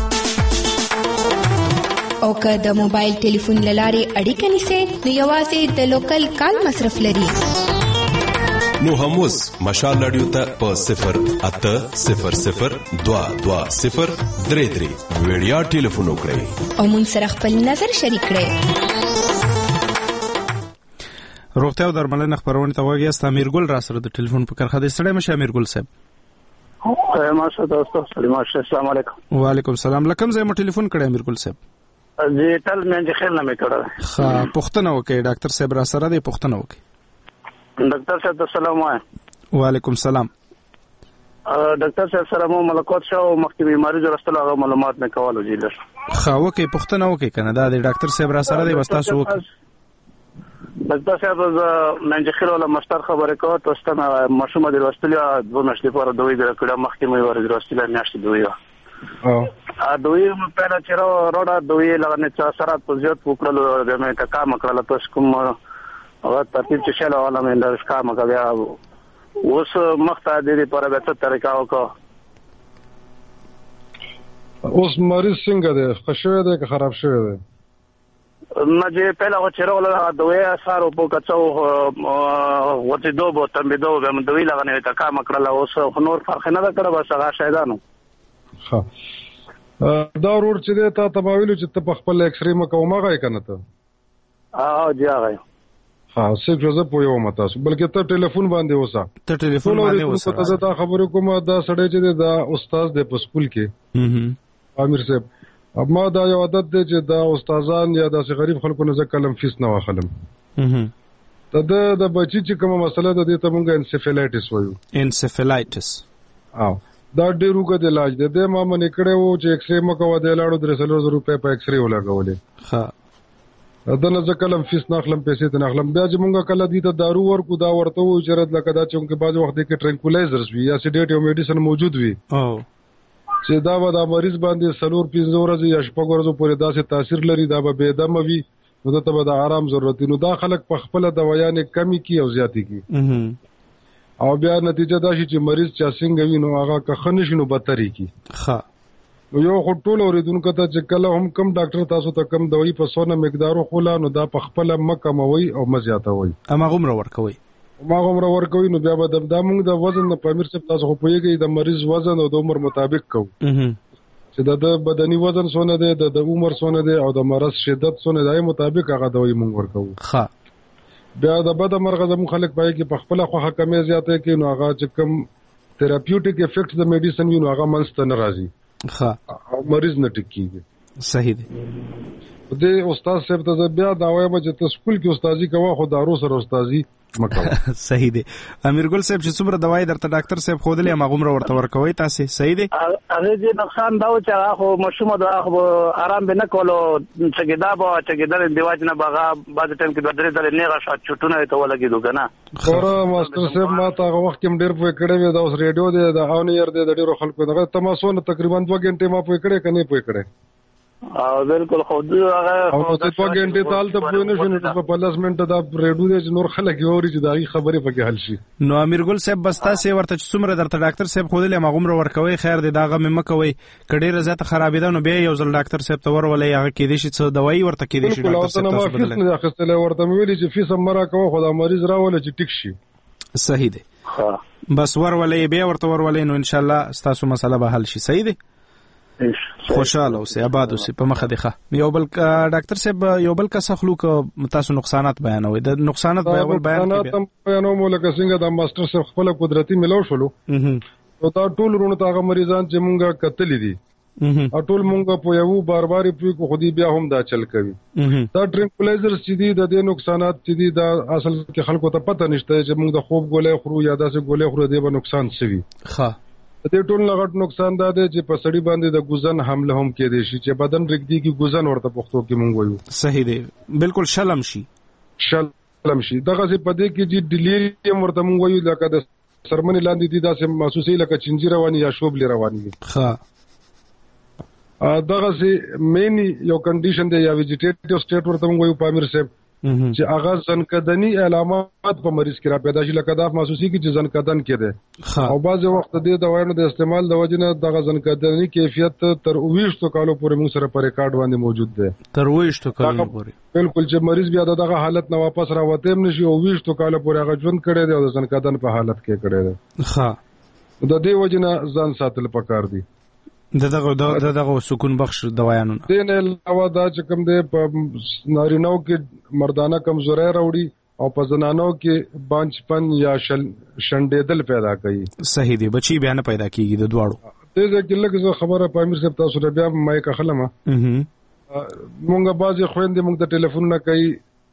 او که د موبایل ټلیفون له لارې اړیکه نیسئ نو یوازې د لوکل کال مصرف لري. نو هم اوس مشال رادیو ته په صفر اته صفر صفر دوا دوا صفر درې درې وړیا ټلیفون وکړئ او مونږ سره خپل نظر شریک کړئ. روغتیا او درملنه خبرونه ته وګورئ. است امیرګل را سره د ټلیفون په کرخه د سړی مشه امیرګل صاحب. ماشه تاسو سلام علیکم. السلام علیکم. وعلیکم السلام. لکم زه مو ټلیفون کړی امیرګل صاحب. جی ټل مې خیر نه مې کړه. ها پښتنه وکي ډاکټر صاحب را سره دی پښتنه وکي. ډاکټر صاحب السلام علیکم. وعلیکم السلام. ډاکټر صاحب سره مو ملکوت شو مخکې بیماری جوړستل هغه معلومات نه کولو جی لر. ها وکي پښتنه وکي کنه دا د ډاکټر صاحب را سره دی بس تاسو وکي. ډاکټر صاحب نن خیر ولا مستر خبره کوه تاسو ته مشومه دروستلیا د مشتي پر دوی د کړه مخکې مې ور دروستل میاشت دوی او ا دوی په لاره چیرې روډه دوی لغنه چې سره پوزیت وکړل د مې کا کام کړل تاسو کوم او ترتیب چې شاله ولا مې د کام کوي اوس مخته د دې پر به څه طریقه وکړه. اوس مریض څنګه دی خوشاله دی که خراب شوی دی؟ ما چې په لاره چیرې ولا دوی سره په کڅو وته دوه تم به دوه مې دوی لغنه کا کام کړل اوس نور فرق نه کړ بس هغه شایدانو. ها دا ورور چې دی تا تباویلو چې ته په خپل ایکس ری مکو ماغه کنه ته؟ اه جی هغه. ها صرف زه په یو متا سو بلکې ته ټلیفون باندې وسه. ته ټلیفون باندې وسه. ته دا خبرو کوم دا سړی چې دی دا استاد دی په سکول کې. هم امیر صاحب اما دا یو عادت دی چې دا استادان یا داسې غریب خلکو نه کلم فیس نه واخلم. هم ته د بچی چې کومه مسله ده د ته مونږه انسفیلایټس وایو. انسفیلایټس او دا ډیرو کې د علاج ده د ما منې کړه وو چې ایکس ری مکو د لاړو درې سلو روپے په ایکس ری ولګولې. ها دا نه کلم فیس نه خپل پیسې ته نه خپل بیا چې مونږه کله دي ته دارو ورکو دا ورته وو چې رد لکه دا چې په بعض وخت کې ټرانکولایزرز وي یا سیډیټ او میډیسن موجود وي او چې دا به د مریض باندې سلور پنځه ورځې یا شپږ ورځې پورې داسې تاثیر لري دا به بې دمه وي نو ته به د آرام ضرورت نو دا خلک په خپل دوايانې کمی کی او زیاتی کی او بیا نتیجه دا شي چې مریض چا څنګه وي نو هغه که خنش نو بدتري کی. ها نو یو خټول اوریدونکو ته چې کله هم کم ډاکټر تاسو ته کم دوايي په سونه مقدارو خولا نو دا په خپل مکموي او مزیاتوي اما غومره ورکوي ما غومره ورکوي نو بیا به د موږ د وزن د پامیر څخه تاسو خو پوهیږئ د مریض وزن او د عمر مطابق کو چې د بدني وزن سونه دی د عمر سونه دی او د مرض شدت سونه دی مطابق هغه دوايي موږ ورکو. ها بیا د بد مرغه زمو خلک پای کې په خپل خو حکمه زیاته کې نو هغه چې کوم تھراپیوټیک افیکټس د میډیسن وی نو هغه منځته نه راځي. ها او مریض نه ټکیږي. صحیح دی. د استاد صاحب ته بیا دا وایم چې ته سکول کې استادي کوه خو دارو سره استادي مکوه. صحیح دی. امیرګل صاحب چې څومره دوايي درته ډاکټر صاحب خودلې ما غومره ورته ورکوي تاسو صحیح دی. هغه دې نقصان دا و چې هغه خو مشومه دا خو آرام به نه کولو چې دا به چې دا د دیواج نه باغه بعد ټیم کې درې درې نه غاښه چټونه ته ولګیدو کنه. خورا ماستر صاحب ما ته هغه وخت کې ډېر پوي کړی و دا اوس ریډیو دی دا اون ایر دی د ډېرو خلکو دغه تماسونه تقریبا دوه غنټه ما پوي کړی کني پوي کړی. او بالکل خو دوی هغه او د دوه غنټې تال ته پوي نه شو په پلس منټه دا ریډیو دی نور خلک یوري چې دا خبره پکې حل شي. نو امیرګل صاحب بس تاسو ورته څومره درته ډاکټر صاحب خودلې ما غومره ورکوي خیر دی دا غو مکوي کډیره زیاته خرابېده نو بیا یو ځل ډاکټر صاحب ته ورولې هغه کې دي چې دوايي ورته کې دي چې ډاکټر صاحب تاسو بدلای. نه اخستله ورته ویلي چې فیس مرا کوه خو دا مریض راول چې ټیک شي. صحیح دی. بس ورولې بیا ورته ورولې نو ان شاء الله تاسو مسله به حل شي. صحیح دی. خوشاله اوسه آباد اوسه په مخه دی ښه. یو بل ډاکټر صاحب یو بل کا سخلوک تاسو نقصانات بیانوي د نقصانات بیان بیان کې بیانوم لکه څنګه د ماستر صاحب خپل قدرتي ملو شلو او دا ټول رونو تاغه مریضان چې مونږه قتل دي ټول مونږه په یو بار بار پری کو خودي بیا هم دا چل کوي. دا ټرانکولایزر چې دي د دې نقصانات چې دي دا اصل کې خلکو ته پته نشته چې مونږ د خوب ګولې خورو یا داسې ګولې خورو دی به نقصان شوي. ښه دې ټول لغټ نقصان دا دی چې په سړی باندې د ګوزن حمله هم کې دي شي چې بدن رګدي کې ګوزن ورته پښتو کې مونږ وایو. صحیح دی. بالکل شلم شي شلم شي دغه څه پدې کې چې ډیلیریم ورته مونږ وایو لکه د سرمنې لاندې دي دا څه محسوسي لکه چنجي رواني یا شوبلې رواني. ښه دغه څه مین یو کنډیشن دی یا ویجیټیټیو سټیټ ورته مونږ وایو پامیر صاحب چې هغه ځنکدنی علامات په مریض کې را پیدا شي لکه دا محسوسي کې چې ځنکدن کې ده او بعض وخت د دوايانو د استعمال د وجې نه دغه ځنکدنی کیفیت تر اوویشتو کالو پورې موږ سره په ریکارډ باندې موجود ده. تر اوویشتو کالو پورې بالکل چې مریض بیا دغه حالت نه واپس راوته هم نشي اوویشتو کالو پورې هغه ژوند کړي دی او د ځنکدن په حالت کې کړي دی. ښه د دې وجې نه ځان ساتل پکار دي. دغه دغه سکون بخش دوايانو دین علاوه دا چې کوم دی په نارینو کې مردانه کمزوري راوړي او په زنانو کې بانچپن یا شل شندېدل پیدا کوي. صحیح دی، بچي بیا نه پیدا کیږي د دواړو. دې ځکه لکه خبره پامیر صاحب تاسو ته بیا مې کا خلمه مونږه بازي خويندې مونږ ته ټلیفون نه کوي.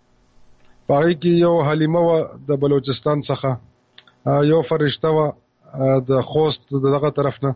پای کې یو حلیمه و د بلوچستان څخه، یو فرشته و د خوست دغه طرف نه،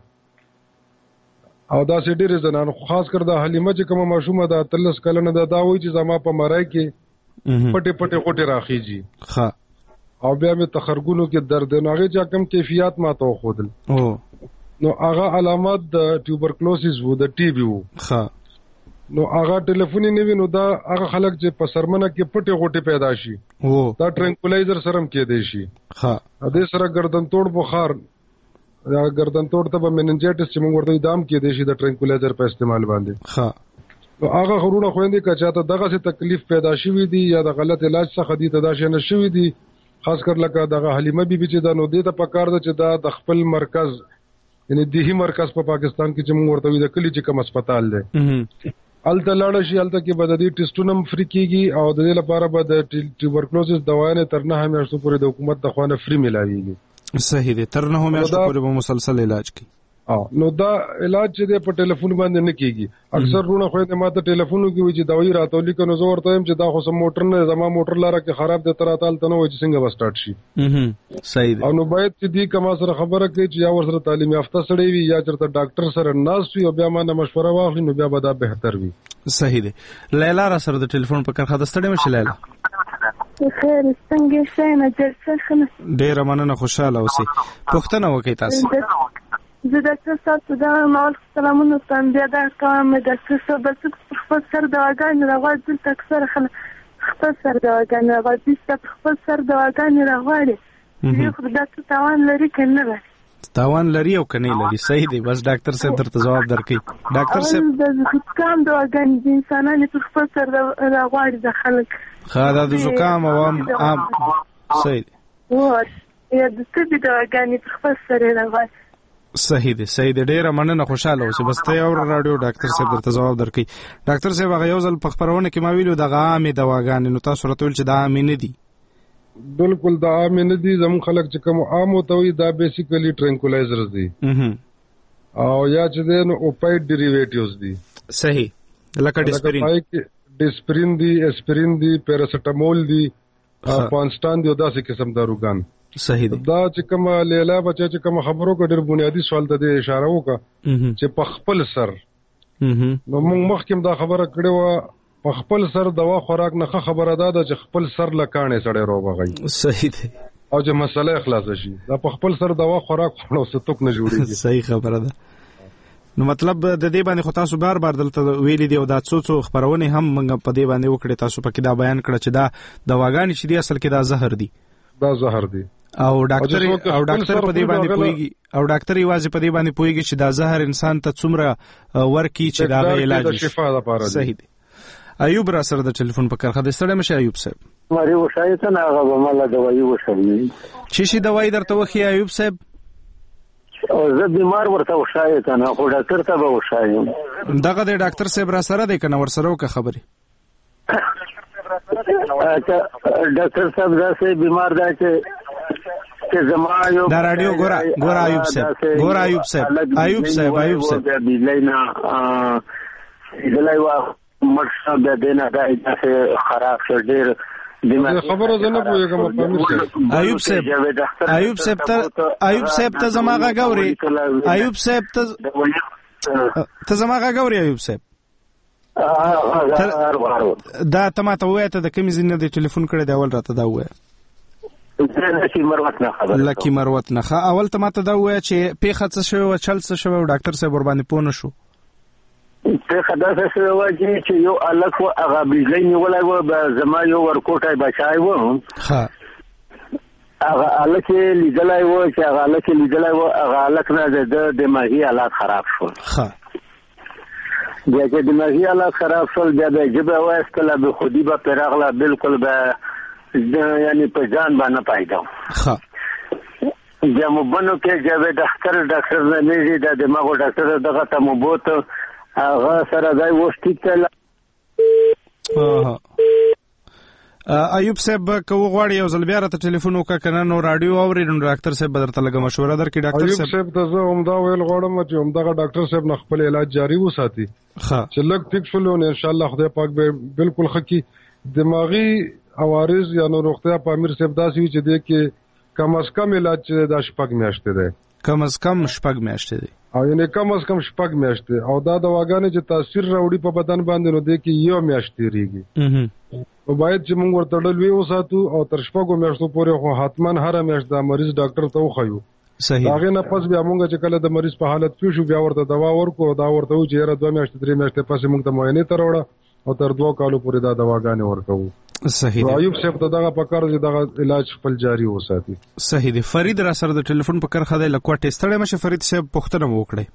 او دا سې ډېرې زنانو خاص کر د حلیمه چې کومه ماشومه د اتلس کلنه ده دا وایي چې زما په مرای کې پټې پټې غوټې راخیږي. ښه. او بیا مې تخرګونو کې درد نه هغه چې کم کیفیت ما ته خودل نو هغه علامات د ټیوبرکلوسیس وو، د ټي بي وو. ښه. نو هغه ټلیفوني نه وینو دا هغه خلک چې په سرمنه کې پټې غوټې پیدا شي دا ټرنکولایزر سره هم کېدی شي. ښه. دې سره گردن توړ بخار یا گردن توړ ته به مننجایټس چې موږ ورته دام کېدی شي د ټرنکولایزر په استعمال باندې. ښه. نو هغه خورونه خويندې که چاته دغه څه تکلیف پیدا شوی دی یا د غلط علاج څخه دي ته دا شي نه شوی دی، خاص کر لکه دغه حلیمه بیبي چې دا نو دې ته پکار ده چې دا د خپل مرکز یعنی دیهی مرکز په پا پاکستان کې چې موږ ورته وي د کلی چې کوم هسپتال دی الته لاړ شي، الته کې به د دې ټیسټونه هم فری کیږي او د دې لپاره به د ټیوبرکلوزس دوايانې تر نه میاشتو پورې د حکومت د خوانه فری ملاويږي. صحیح دی، تر نه میاشتو پورې به مسلسل علاج کوي. اه نو دا علاج چې په ټلیفون باندې نه کیږي. اکثر رونه خو د ماته ټلیفونو کې وي چې دوايي راته لیکنو زه ورته هم چې دا خو سم موټر نه زما موټر لاره کې خراب دي تر اتل ته نو چې څنګه به سٹارټ شي. صحیح دی. او نو باید چې دی کما سره خبره کوي چې یا ور سره تعلیم یافته سړی وي یا چرته ډاکټر سره ناس وي او بیا ما نه مشوره واخلي نو بیا به دا بهتر وي. صحیح دی. لیلا را سره د ټلیفون په کرخه د ستړي مشه لیلا. خیر څنګه شې نه جلسه ډېر مننه، خوشاله اوسئ. پوښتنه وکړئ تاسو. زه ډاکټر صاحب ته دا مال سلامونه ستم بیا دا کوم ډاکټر صاحب بس خپل سر دواګانې راغواړي دلته اکثر خلک خپل سر دواګانې راغواړي دلته خپل سر دواګانې راغواړي یو خو ډاکټر تاوان لري که نه لري؟ تاوان لري او که نه لري. صحیح دی، بس ډاکټر صاحب درته ځواب درکوي. ډاکټر صاحب د زکام دواګانې د انسانانو پر خپل سر راغواړي د خلک. ښه، دا د زکام او عام صحیح دی یا د تبې دواګانې پر خپل سر راغواړي. صحیح دی، صحیح دی. ډیره مننه، خوشاله اوسئ. بس ته یو رادیو ډاکټر صاحب درته ځواب درکوي. ډاکټر صاحب هغه یو ځل په خبرونه کې ما ویلو دغه عامې دواګانې نو تاسو راته ویل چې دا عامې نه دي. بالکل دا عامې نه دي. زموږ خلک چې کوم عام ورته وایي دا بیسیکلی ټرنکولایزرز دي او یا چې دی نو اوپایډ ډیریویټیوز دي. صحیح، لکه ډسپرین ډسپرین دي، اسپرین دي، پیراسټامول دي، پانسټان دي او داسې قسم داروګان. صحیح دی. دا چې کوم لیلا بچا چې کوم خبرو کو ډېر بنیادی سوال ته اشاره وکړه چې په خپل سر نو موږ مخکې دا خبره کړې و په خپل سر دوا خوراک نه خبره ده چې خپل سر لکانې سړی روغ غي. صحیح دی. او چې مسله خلاص شي دا په خپل سر دوا خوراک خلو ستوک نه جوړیږي. صحیح خبره ده. نو مطلب د دې باندې خو تاسو بار بار دلته ویلي دی او دا څو څو خبرونه هم موږ په دې باندې وکړې، تاسو پکې دا بیان کړ چې دا دواګانې چې دي اصل کې دا زهر دي. دا زهر دي او ډاکټر او ډاکټر په دې باندې پويږي او ډاکټر یوازې په دې باندې پويږي چې دا زهر انسان ته څومره ورکی چې دا علاج د شفا لپاره. صحیح دی. ایوب را سره د ټلیفون په کرخه د ستړي مشه ایوب صاحب. مری وشای ته نه هغه به مله دوايي وشوي. چې شي دوايي درته وخی ایوب صاحب؟ او زه بیمار ورته وشای ته نه خو ډاکټر ته به وشایم. دغه د ډاکټر صاحب را سره دی کنه ور سره وکه خبري؟ ډاکټر صاحب دا سه بیمار دی چې دا رادیو ګورا ګورا ایوب صاحب ګورا ایوب صاحب ایوب صاحب ایوب صاحب بیلینا دلای وا مرشد د دینه دایته خراب شو ډیر خبره زنه پوهیږم په ایوب صاحب ایوب صاحب ته ایوب صاحب ته زماغه ګوري ایوب صاحب ته ته زماغه ګوري ایوب صاحب دا ته ما ته وایې ته د کوم ځای نه ټلیفون کړی دی اول راته دا وایې لکی مروت نه خبره لکی مروت نه ښه اول ته ماته دا وایه چې پیښه څه شوې وه چل څه شوی و ډاکټر صاحب ورباندې پوه نه شو پیښه داسې شوې وه چې یو هلک و هغه بجلی نیولی و زما یو ورکوټی بچی و ښه هغه هلک یې لیدلی و چې هغه هلک یې لیدلی و هغه هلک نه د ده دماغي حالات خراب شول ښه بیا چې دماغي حالات خراب شول بیا به یې ژبه وایستله به خودي به پرې راغله بلکل به یعنی په ځان باندې پایدو ښه بیا مو بنو کې چې ډاکټر ډاکټر نه نیږي د دماغو ډاکټر دغه ته مو بوت هغه سره ځای وشتي ته ایوب صاحب کو غواړي یو ځل بیا راته ټلیفون وکړه کنه نو رادیو اوري نو ډاکټر صاحب بدرته لګه مشوره درکړي. ډاکټر صاحب ایوب صاحب ته زه هم دا ویل غواړم چې همدغه ډاکټر صاحب نه خپل علاج جاری وساتي چې لږ ټیک شول نو ان شاء الله خدای پاک به بالکل خکی دماغي عوارض یا نو روغتیا په امیر صاحب داسې وي چې د کې کم از کم علاج د شپږ میاشتې دی کم از کم شپږ میاشتې دی او یعنی کم از کم شپږ میاشتې او دا دواګانې چې تاثیر راوړي په بدن باندې نو د کې یو میاشت تیریږي او باید چې موږ ورته ډلوي وساتو او تر شپږو میاشتو پورې خو حتمن هر میاشت د مریض ډاکټر ته وخایو. صحیح. هغه نه پس بیا موږ چې کله د مریض په حالت پیښو بیا ورته دوا ورکو دا ورته و چې را دوه میاشتې درې میاشتې پس موږ ته معاینه تر وړه او تر دوه کالو پورې دا دواګانې ورکو. صحیح. ایوب صاحب ته دغه پکار چې دغه علاج خپل جاری وساتي. صحیح دی. فرید را سره د ټلیفون په کرخه دی لکوټه ستړی مشه فرید صاحب پوښتنه وکړي.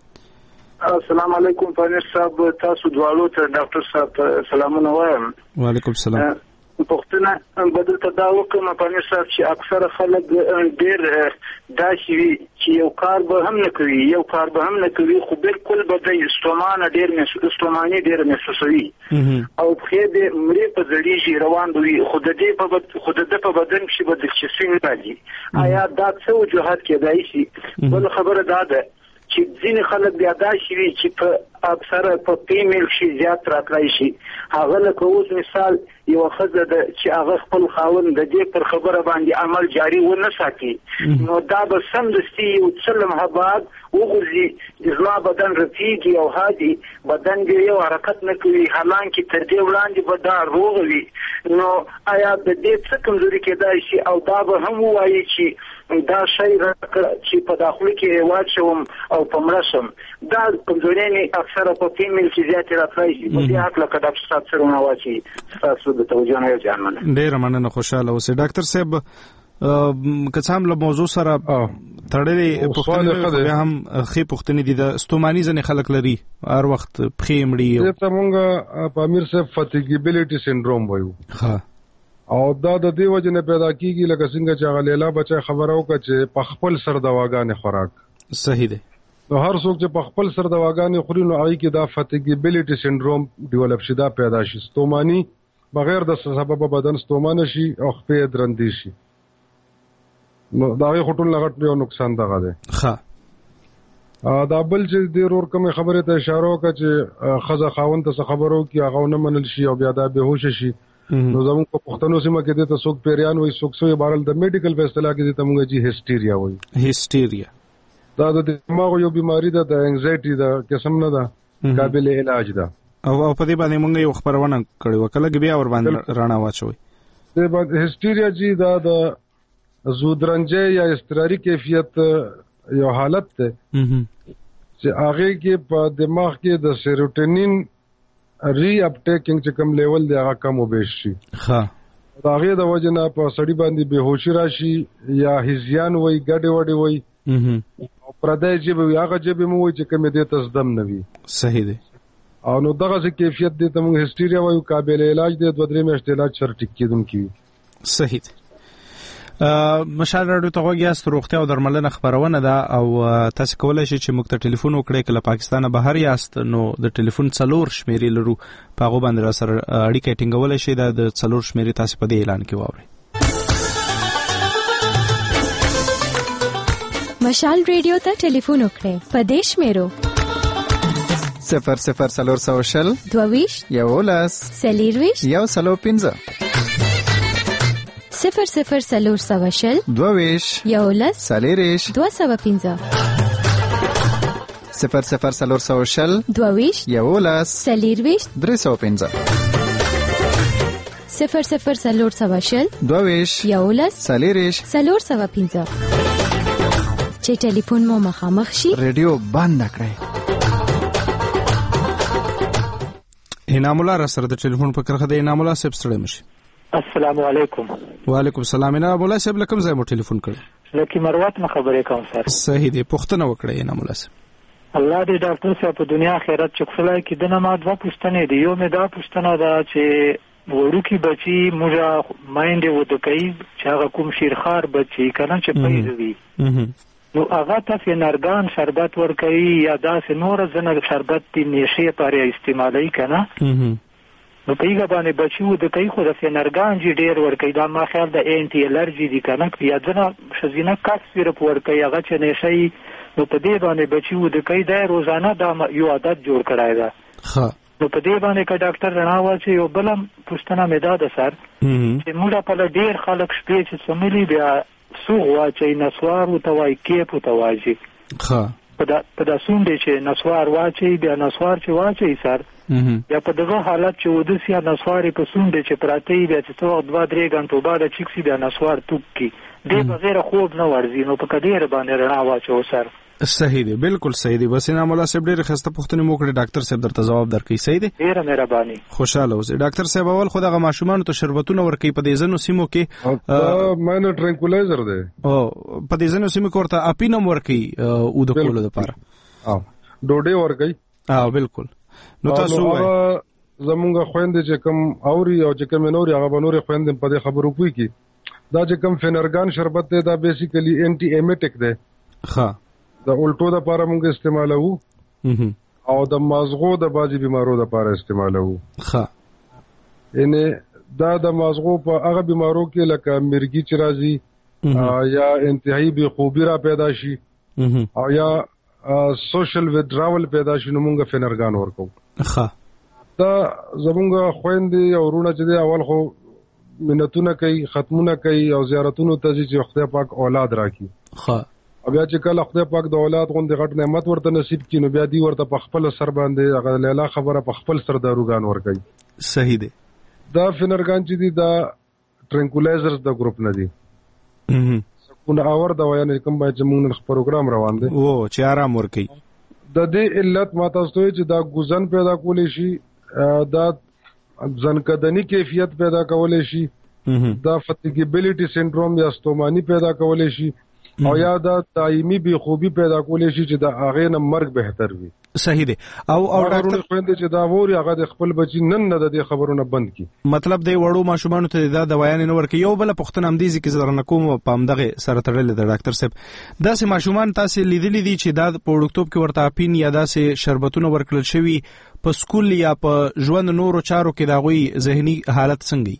السلام علیکم پنځ صاحب تاسو دواړو ته ډاکټر صاحب سلامونه وایم. وعلیکم السلام. پښتنه بدل ته دا وکم پنځ صاحب چې اکثر خلک ډیر دا شي چې یو کار به هم نه کوي یو کار به هم نه کوي خو بالکل به د استومان ډیر محسوس استوماني ډیر محسوسوي او خو دې مری په ځړي روان وي خو د دې په خو د په بدن کې به د چسین راځي آیا دا څه وجوهات کېدای شي بل خبره دا ده چې ځینې خلک بیا دا شي چې په اکثره په فیمیل شي زیات راتلای شي هغه لکه اوس مثال یو ښځه ده چې هغه خپل خاوند د دې پر خبره باندې عمل جاری ونه ساتي نو دا به سمدستي یو څه لمحه بعد وغورځي د زما بدن رپېږي او هادي بدن دې یو حرکت نه کوي حالانکه تر دې وړاندې به دا روغ وي نو آیا د دې څه کمزوري کېدای شي او دا به هم ووایي چې دا شی چې په داخلي کې واچوم او په مړه شم دا کمزوري اکثره په فیمیل کې زیاتې راتلای شي په دې حق لکه ډاکټر صاحب سره ونواچي تاسو د توجه نه ځان مننه. ډېره مننه خوشاله اوسئ. ډاکټر صاحب که څه هم له موضوع سره تړلې پوښتنې بیا هم ښې پوښتنې دي د ستوماني ځینې خلک لري هر وخت پښې مړي دې ته موږ په امیر صاحب فاتیګیبیلیټي سینډروم وایو ها او دا د دې وجه نه پیدا کیږي لکه څنګه چې هغه لیلا بچا خبره وکړه چې په خپل سر دواګانې خوراک صحیح دی نو هر څوک چې په خپل سر دواګانې خوري نو هغه کې دا فاتیګیبیلیټي سینډروم ډیولپ شي دا پیدا شي ستوماني بغیر د سبب بدن ستومانه شي او خپې درندې شي نو دا یو خټون لغټ یو نقصان دغه دی. ښه دا بل چې د رور کوم خبره ته اشاره وکړه چې خزه خاوند ته خبرو کې هغه نه منل شي او بیا دا بهوش شي نو زموږ په پښتنو سیمه کې د تاسو پیریان وي سوکسو بارل د میډیکل په اصطلاح کې د موږ جی هیسټیریا وي هیسټیریا دا د دماغ یو بیماری ده د انزایټي ده قسم نه ده قابل علاج ده او په دې باندې موږ یو خبرونه کړې وکړه بیا ور باندې رانا واچوي د باندې هیسټیریا جی دا د زودرنجه یا اضطراري کیفیت یو حالت ده چې هغه کې په دماغ کې د سیروټونین ری اپټیکینګ چې کوم لیول دی هغه کم وبېش شي. ښه دا هغه د وجه نه په سړی باندې بهوشي راشي یا هیزیان وای ګډه وډه وای او پردای چې به هغه چې مو وای چې کوم دې تصدم نوي. صحیح دی او نو دغه څه کیفیت دې ته موږ هیسټیریا وایو قابل علاج دی دوه درې میاشتې علاج سره ټیک کیدونکي. صحیح دی. مشال راډیو ته غوږیاست روغتیا او درملنه خبرونه ده او تاسو کولای شئ چې موږ ته ټلیفون وکړئ کله پاکستان بهر یاست نو د ټلیفون څلور شمیرې لرو په هغه باندې را سره اړیکه ټینګولای شئ دا د څلور شمیرې تاسو په دې اعلان کې واورئ. مشال ریډیو ته ټلیفون وکړئ په دې شمیرو صفر صفر څلور سوه شل دوه یولس څلېرویشت یو سلو پنځه صفر صفر څلور سوه شل دوه یولس څلېرویشت دوه سوه پنځه صفر صفر څلور سوه شل دوه یولس څلېرویشت درې سوه پنځه صفر صفر څلور سوه شل دوه یولس څلېرویشت څلور سوه پنځه چې ټلیفون مو مخامخ شي ریډیو بند کړئ. انعام الله را سره د ټلیفون په کرخه د انعام الله صاحب ستړی مشي. السلام علیکم. وعلیکم السلام. انعام الله صاحب لکم ځای مو ټلیفون کړ لکه مروت نه خبرې کوم سر. صحیح دی پوښتنه وکړئ انعام الله صاحب. الله دې ډاکټر صاحب په دنیا خیرت چکفلای کې دنه ما دوه پوښتنې دي. یو مې دا پوښتنه ده چې وړوکی بچي موږ مایند و د کوي چې هغه کوم شیرخوار بچي کنه چې پیږي نو هغه ته نرګان شربت ورکوي یا داسې نور ځنه شربت دی نشه لپاره استعمالوي کنه نو په یګه باندې بچي و د کوي خو د فنرګان جی ډیر ورکوي دا ما خیال د انټي الرجی دي کنه یا ځنه شزینه کاس سیرپ ورکوي هغه چې نشي نو په دې باندې بچي و د کوي د روزانه دا یو عادت جوړ کړای دا ها نو په دې باندې که ډاکټر رڼا واچي یو بلم پوښتنه مې دا ده سر چې موږ په ډیر خلک شپې چې سملي بیا سوغ واچي نسوار او توای کیپ او تواجی ها په دا په دا سوم دی چې نسوار واچي بیا نسوار چې واچي سر یا په دغه حالت چې ودس یا نسوار په سوم دی چې پراتی بیا چې څو دوه درې غنټو بعد چیکسي بیا نسوار توک کی دې بغیر خوب نه ورزي نو په کډیر باندې رڼا واچو سر صحیح دی بالکل صحیح دی بس نه مولا صاحب ډېر خسته پوښتنه مو کړې ډاکټر صاحب درته جواب درکې صحیح دی ډېر مهرباني خوشاله اوسئ ډاکټر صاحب اول خو دغه ماشومان ته شربتونه ورکې په دې ځنو سیمو کې ماینر ټرانکولایزر دی او په دې ځنو سیمو کې ورته اپینم ورکې او د کولو لپاره او ډوډۍ ورکې اه بالکل نو تاسو زمونږ خويندې چې کوم اوري او چې کوم نوري هغه بنوري خويندې په دې خبرو کوي کی دا چې کوم فنرګان شربت دی دا بیسیکلی انټي ایمیټک دی ها د الټو د لپاره موږ استعمالوو او د مازغو د بازي بيمارو د لپاره استعمالوو ها ان دا د مازغو په هغه بيمارو کې لکه مرګي چې راځي یا انتهایی بے خوبی را پیدا شي او یا سوشل وډراول پیدا شي نو موږ فنرګان ورکو ها دا زمونږ خويندې او ورونه چې اول خو منتونه کوي ختمونه کوي او زیارتونو ته چې خدای پاک اولاد راکړي ها بیا چې کله خدای پاک د اولاد غوندې غټ نعمت ورته نصیب کړي نو بیا دی ورته په خپل سر باندې هغه لیلا خبره په خپل سر داروګان ورکوي صحیح دی دا فنرګان چې دي دا ټرانکولایزرز د ګروپ نه دي سکون اور دا وایي کوم باید چې موږ پروګرام روان دي او چې آرام ورکوي د دې علت ماته ستوي چې دا ګوزن پیدا کولی شي دا ځنکدنی کیفیت پیدا کولی شي دا فټیګیبিলিټي سنډروم یا ستومانی پیدا کولی شي او یا دا دایمي بی خوبي پیدا کولی شي چې دا هغه نه مرګ بهتر وي صحیح دی او او ډاکټر خويندې چې دا ووري هغه د خپل بچی نن نه د دې خبرونه بند کی مطلب دی وړو ماشومان ته دا دوايان نه ورکي یو بل پښتنه هم دي چې زرنه کوم په همدغه سره تړلې د ډاکټر صاحب داسې ماشومان تاسو لیدلې دي چې دا په وړکتوب کې ورته اپین یا داسې شربتونه ورکړل شوی په سکول یا په ژوند نورو چارو کې دا غوي ذهني حالت څنګه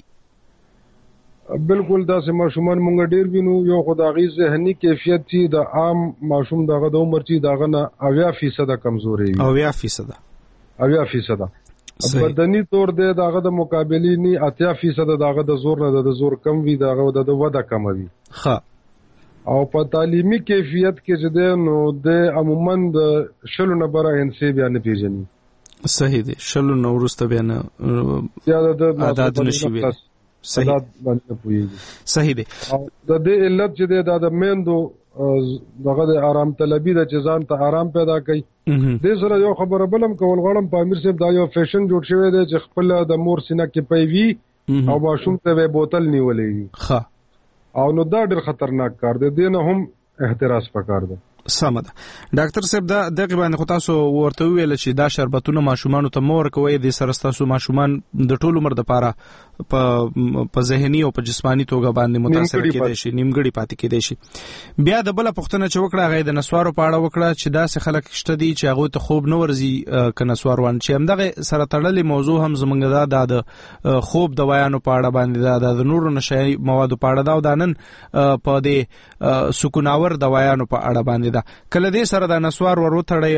بالکل دا سه ماشومان مونږ ډیر وینو یو خدایي ذهني کیفیت چې د عام ماشوم دغه د عمر چې دغه نه اویا فیصد کمزوري وي اویا فیصد اویا فیصد بدني تور دی دغه د مقابلي نه اتیا فیصد دغه د زور نه د زور کم وي دغه د وده کم وي ها او په تعلیمي کیفیت کې چې د نو د عموما د شلو نه بره انسی بیان پیژني صحیح دی شلو نو ورسته بیان زیاده د عادت نشي وي صحیح صحیح دی د دې علت چې د میندو دغه د آرام طلبي د ځان ته آرام پیدا کوي د سره یو خبره بلم کول غواړم په امیر صاحب دا یو فیشن جوړ شوی دی چې خپل د مور سینه کې پیوي او ماشوم ته به بوتل نیولې ښه او نو دا ډېر خطرناک کار دی دینه هم احتراز پکار دی سمده ډاکټر صاحب دا دغه باندې خو تاسو ورته ویل چې دا شربتونه ماشومان ته مور کوي د سره تاسو ماشومان د ټولو عمر د پاره په په ذهني او په جسماني توګه باندې متاثر کېدای شي نیمګړی پاتې کېدای شي بیا د بل پښتنه چې وکړه غي د نسوارو په اړه وکړه چې دا سه خلک شته دي چې هغه ته خوب نه ورزي ک نسوار وان چې همدغه سره تړلې موضوع هم زمونږ دا د خوب د ویانو په اړه باندې دا د نورو نشي موادو په اړه دا د نن په دې سکوناور د ویانو په اړه باندې کله دې سره د نسوار ور وتړی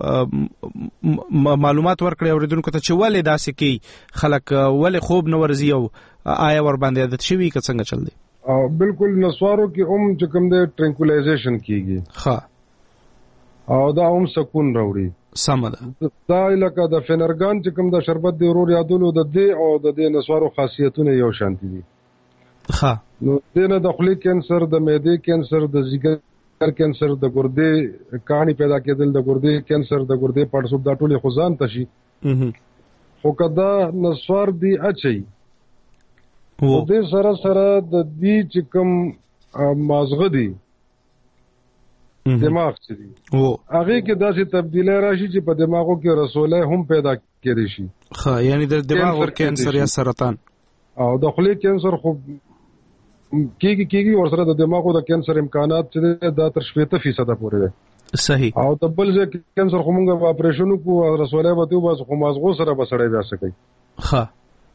او معلومات ورکړي اوریدونکو ته چې ولې داسې کی خلک ولې خوب نه ورزي او آیا ور باندې عادت شوی که څنګه چل دی او بالکل نسوارو کې هم چې کوم د ټرانکولایزیشن کیږي ها او دا هم سکون راوړي سمده دا لکه د فنرګان چې کوم د شربت دی ورور یادولو د دې او د دې نسوارو خاصیتونه یو شانتي دي ها نو دنه د خولي کینسر د معدې کینسر د ځیګر کینسر د ګردې کہانی پیدا کېدل د ګردې کینسر د ګردې پړسوب دا ټول خزان تشي خو کدا نسوار دی اچي او دې سره سره د دې چې کوم مازغه دی دماغ چې دی او هغه کې داسې تبدیلی راشي چې په دماغو کې رسوله هم پیدا کېږي شي ها یعنی د دماغ کینسر یا سرطان او د خولي کینسر خو کیږي کیږي ورسره د دماغو د کینسر امکانات چې دا تر شپږ فیصد پورې ده صحیح او د بل ځکه کینسر خو موږ اپریشن کو رسوله وته بس خو مازغو سره بسړې بیا سکی ها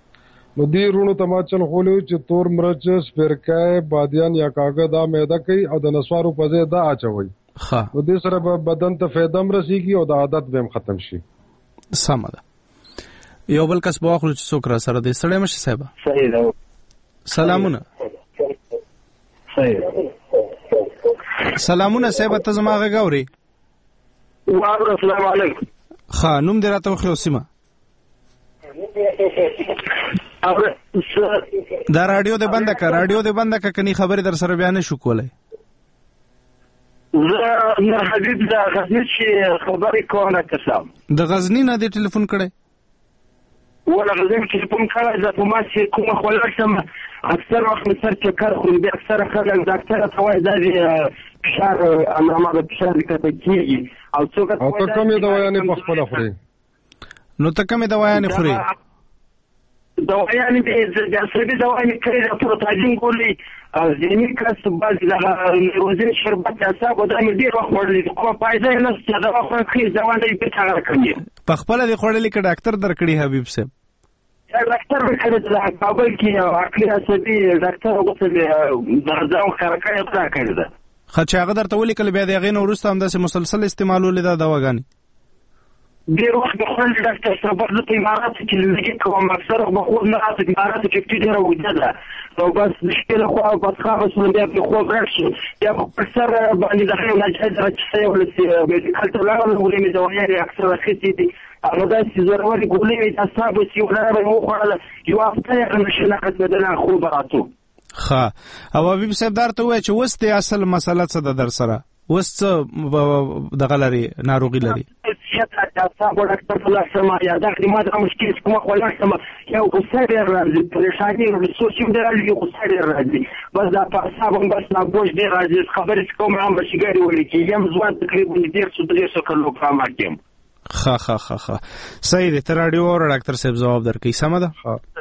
نو دې رونو ته ما چل خولو چې تور مرچ سپیرکای بادیان یا کاغذ دا میده کوي او د نسوارو په ځای دا اچوي ښه نو دې سره به بدن ته فایده هم رسیږي او د عادت به هم ختم شي. سمه ده. یو بل کس به واخلو چې څوک را سره دی. سړی مشه صاحب صحیح ده. سلامونه. صحیح سلامونه صاحب ته زما غږ اوري؟ وعلیکم السلام علیکم. ښه نوم دې راته وښیو سیمه. دا رادیو دې بنده که رادیو دې بنده که کني خبرې در سره بیا نه شو کولی. زه نه حبیب د غزني چې خبرې کوم کسام د غزني نه دې ټلیفون کړی؟ ولا غزني ټلیفون کړی زه په ما چې کومه خوله شم اکثر وخت مې سر چکر خوري بیا اکثره خلک ډاکټر ته وایي دا د فشار امامه د فشار کته کېږي او څوک او ته کومې دوايانې په خپله خوري؟ نو ته کومې دوايانې خوري؟ دوايانې د عصبي دوايانې کړي د پروتاجین ګولۍ ځینې کس بعضې دغه روزین شربت اعصاب دا مې ډېر وخت خوړلي خو فایده یې نشته چې دوا خورم ښې ځوان دی بېرته هغه کوي. په خپله دې خوړلي که ډاکټر در کړي حبیب صاحب؟ ډاکټر مې کړی د کابل کې عقلي عصبي ډاکټر وغوښتل د ځان ښکاره کړی دا کړې ده. ښه چې هغه درته ولیکل بیا د هغې نه وروسته همداسې مسلسل استعمالولې دا دواګانې؟ ډېر وخت مې خوړلي ډاکټر صاحب زه په اماراتو کې زندګي کوم اکثر به خوب نه راځي اماراتو کې ډېره اوږده ده نو بس د شپې له خوا بس خامه شوم بیا پرې خوب رټ شي بیا په خپل سر باندې د هغې ناجایزه راچیسه یې ولسې میډیکل ته ولاړم ګولۍ مې دوايانې اکثر اخیستې دي هغه داسې زورورې ګولۍ مې د اعصابو چې یو لاره مې وخوړله یوه هفته یې هغه نشه نه ختمېدله خوب راتلو. ښه او حبیب صاحب دا ورته ووایه چې اوس دې اصل مسله څه ده در سره؟ اوس څه دغه لري ناروغي لري؟ اعصابو ډاکټر ته لاړ شم یا دغه ما دغه مشکل چې کومه خوا لاړ شم یو غوسه ډېر راځي پریشاني سوچ هم ډېر راځي غوسه ډېر راځي بس دا په اعصابو هم بس دا بوج ډېر راځي خبرې چې کوم هم به شګاري ولیکي یم ځوان تقریبا ډېر څو درې سو کلو پامه کېم. ښه ښه ښه ښه صحیح دی. ته راډیو واوره ډاکټر صاحب ځواب درکوي. سمه ده.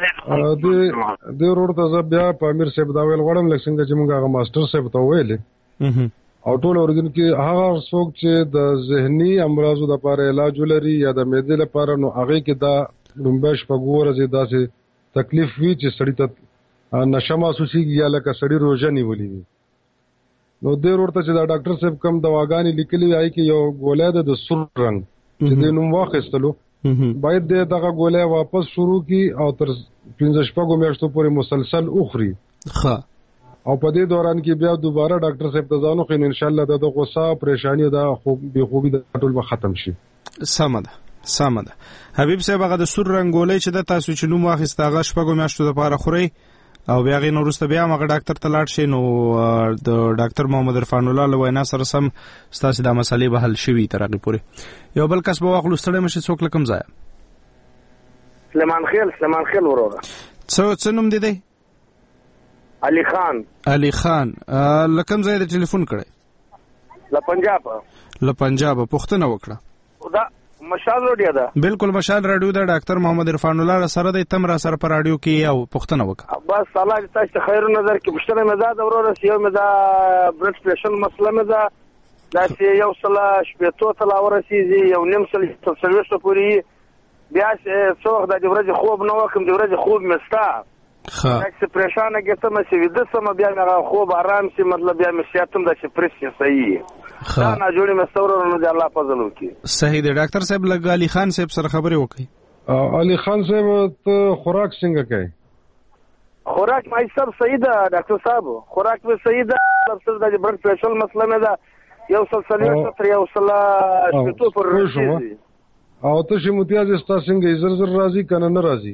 دې ورور ته زه بیا په امیر صاحب دا ویل غواړم لکه څنګه چې موږ هغه ماسټر صاحب ته وویلې او ټول اردن کې هغه څوک چې د ذهني امراضو لپاره علاج لري یا د معدې لپاره نو هغه کې دا لومبه شپږ ورځې داسې تکلیف وي چې سړی ته نشه محسوسېږي یا لکه سړی روژه نیولې وي. نو دې ورور ته چې دا ډاکټر صاحب کوم دواګانې لیکلي وي هغې کې یو ګولی ده د سور رنګ چې دې نوم واخیستلو باید دې دغه ګولی واپس شروع کړي او تر پنځه شپږو میاشتو پورې مسلسل وخوري. ښه او په دې دوران کې بیا دوباره ډاکټر صاحب ته ځان وښیي نو انشاءالله د غوسه پریشاني دا بې خوبي د ټول به ختم شي. سمه ده سمه ده. حبیب صاحب هغه د سور رنګ ګولۍ چې ده تاسو چې نوم واخیسته هغه شپږو میاشتو دپاره خورئ او بیا هغې نه وروسته بیا هم هغه ډاکټر ته لاړ شئ نو د ډاکټر محمد عرفان الله له وینا سره سم ستاسې دا مسلې به حل شوي تر هغې پورې. یو بل کس به واخلو. ستړی مشي څوک له کوم ځایه؟ سلیمان خیل سلیمان خیل وروره. څه څه نوم دی دی؟ علي خان. علي خان له کوم ځای د ټلیفون کړی؟ له پنجاب. له پنجاب. پوښتنه وکړه. دا مشال راډیو ده. بالکل مشال راډیو ده. ډاکټر محمد عرفان الله سره دی. تم را سره په راډیو کې یو پوښتنه وکړه. بس الله دې تاسو ته خیر نظر کې پوښتنه مې دا د وروره یو مې دا بلډ پریشر مسله مې دا داسې یو سله شپېتو ته لا ورسېږي یو نیم سل تر څلوېښتو پورې بیا څه وخت دا د ورځې خوب نه وکړم د ورځې خوب مې ستا داسې پریشانه کېږم چې ویده شم بیا مې هغه خوب ارام شي مطلب بیا مې صحت هم داسې فرش شي صحیح دا ناجوړې مې سته ورور نو د الله فضل وکړي. صحیح دی. ډاکټر صاحب لږ علي خان صاحب سره خبرې وکړئ. علي خان صاحب ته خوراک څنګه کوي؟ خوراک مې سب صحیح ده ډاکټر صاحب خوراک مې صحیح ده سب څه د بلډ پریشر مسله مې ده یو سل څلوېښت تر یو سل شپېتو پورې رسېږي. او تشې متیازې ستا څنګه زر زر راځي که نه نه راځي؟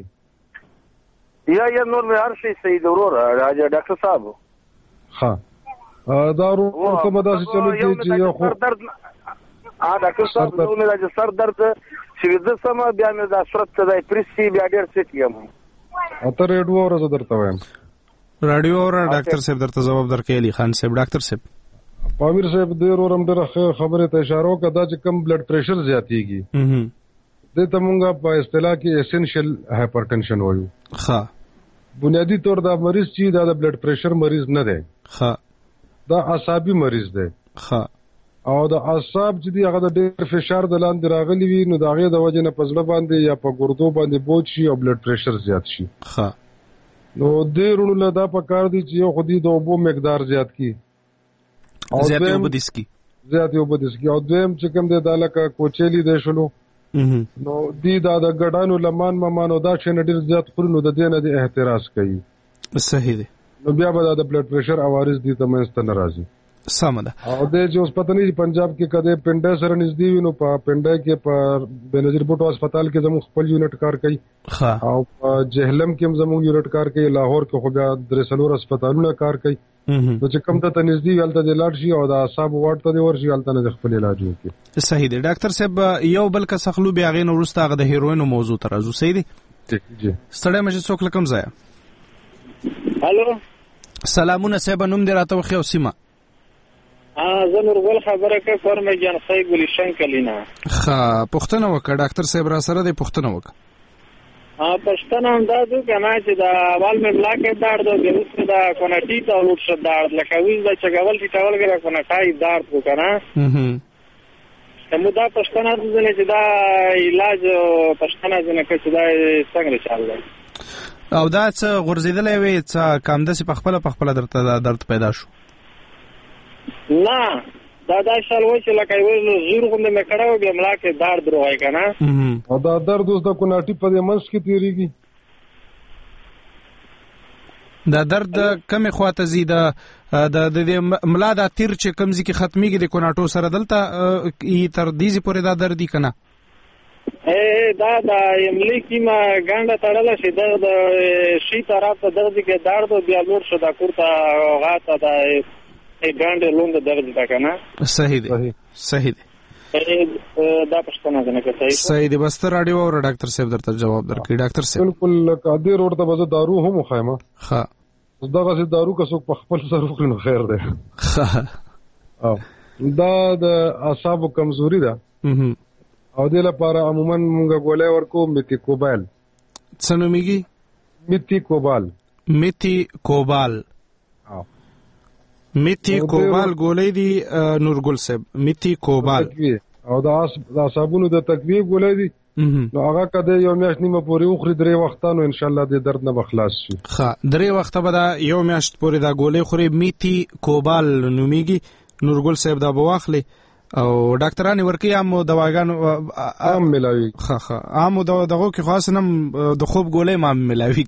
یا یا نور مې هر شی صحیح ده وروره ډاکټر صاحب. ښه دا ورور ته به داسې چلو کړي چې یو خو ډاکټر صاحب نو مې دا سر درد چې ویده شم بیا مې دا صورت ته دی پریس شي بیا ډېر سټ یم. ته ریډیو اوره زه درته وایم. راډیو اوره ډاکټر صاحب درته ځواب درکوي. علي خان صاحب ډاکټر صاحب پامیر صاحب دې ورور هم ډېره ښه خبرې ته اشاره وکړه دا چې کم بلډ پریشر زیاتېږي دې ته مونږ په اصطلاح کې اسینشل هایپرټنشن وایو. ښه بنیادی طور دا مریض چې دا د بلډ پریشر مریض نه دی. ښه دا اعصابي مریض دی. ښه او د اعصاب چې دی هغه د ډېر فشار د لاندې راغلی وي نو د هغې د وجې نه په زړه باندې یا په ګردو باندې بوج شي او بلډ پریشر زیات شي. ښه نو دې رونو له دا په کار دي چې یو خو دې د اوبو مقدار زیات کی زیات اوبه دي سکي زیات اوبه دي سکي او دویم چې کوم دی دا لکه کوچېلی دی شلو نو دې دا د ګډانو لمان ممانو دا چې ډېر زیات خوري نو د دې نه د احتراز کوي صحیح دی نو بیا به د بلډ پریشر عوارض دي ته منځته نه راځي سمه ده او د چې اوس پته نه پنجاب کې کده پنډه سره نږدې وي نو په پنډه کې په بنظیر بوټو هسپتال کې زموږ خپل یونټ کار کوي او په جهلم کې زموږ یونټ کار کوي لاهور کې خو بیا درې څلور هسپتالونه کار کوي نو چې کوم ته نږدې ولته د لاړ شي او د اعصاب وارد ته ورشي ولته نه خپل علاج وکړي صحیح دی ډاکټر صاحب یو بل کا سخلو بیا غین ورسته غ د هیروین موضوع ترازو صحیح دی جی ستړی مشه څوک لکم ځای الو سلامونه صاحب نوم دې راته وخی او سیمه ا زه نورګل خبره کوم فرمه جان خی ګلشن کلینا ښه پښتنه وکړه ډاکټر صاحب را سره دې پښتنه وکړه ا پښتنه هم دا دو کنه چې دا اول مې بلاکې دار دو د اوس دا کونټی ته لوټ شو دار لکه ویل دا چې غول چې ټاول غره کونټای دار کو کنه هم هم دا پښتنه ځنه چې دا علاج پښتنه ځنه کې دا څنګه چل او دا څه غورځیدلې وي څه کم دسي په خپل په خپل درته درد پیدا شو نه دا دا شال وای چې لکه یو زور غوندې مې کړو بیا ملاکه دار دروای کنه او دا درد اوس د کوناټي په دې منځ کې تیریږي دا درد کمه خواته زیاده د د ملا دا تیر چې کمزې کې ختميږي د کوناټو سره دلته ای تر دیزي پورې دا دردي کنه اے دا دا یملی کیما ګانډه تړل شي د شي طرف ته درځي کې درد بیا لور شو دا کوړه غاته دا ای ګانډه لوند درد دا کنه صحیح دی صحیح دی دا پښتنه نه کوي صحیح دی بس تر اړیو او ډاکټر صاحب درته جواب درکړي ډاکټر صاحب بالکل قادر ورته بزه دارو هم خایمه ها دغه سي دارو که څوک په خپل سر وکړي نو خیر دی ها دا د اعصاب کمزوري ده او د لپاره عموما موږ ګولې ورکو میتی کوبال څه نوميږي میتی کوبال میتی کوبال میتی کوبال ګولې دي نورګل صاحب میتی کوبال او دا د صابونو د تقویه ګولې دي نو هغه کده یو میاشت نیمه پورې وخوري درې وختانو ان شاء الله د درد نه بخلاص شي ښه درې وخته به دا یو میاشت پورې دا ګولې خوري میتی کوبال نوميږي نورګل صاحب دا بواخلي او ډاکټرانو ورکی هم دواګانو هم ملاوي ښه ښه هم دغه کې خاص نم د خوب ګولې ما ملاوي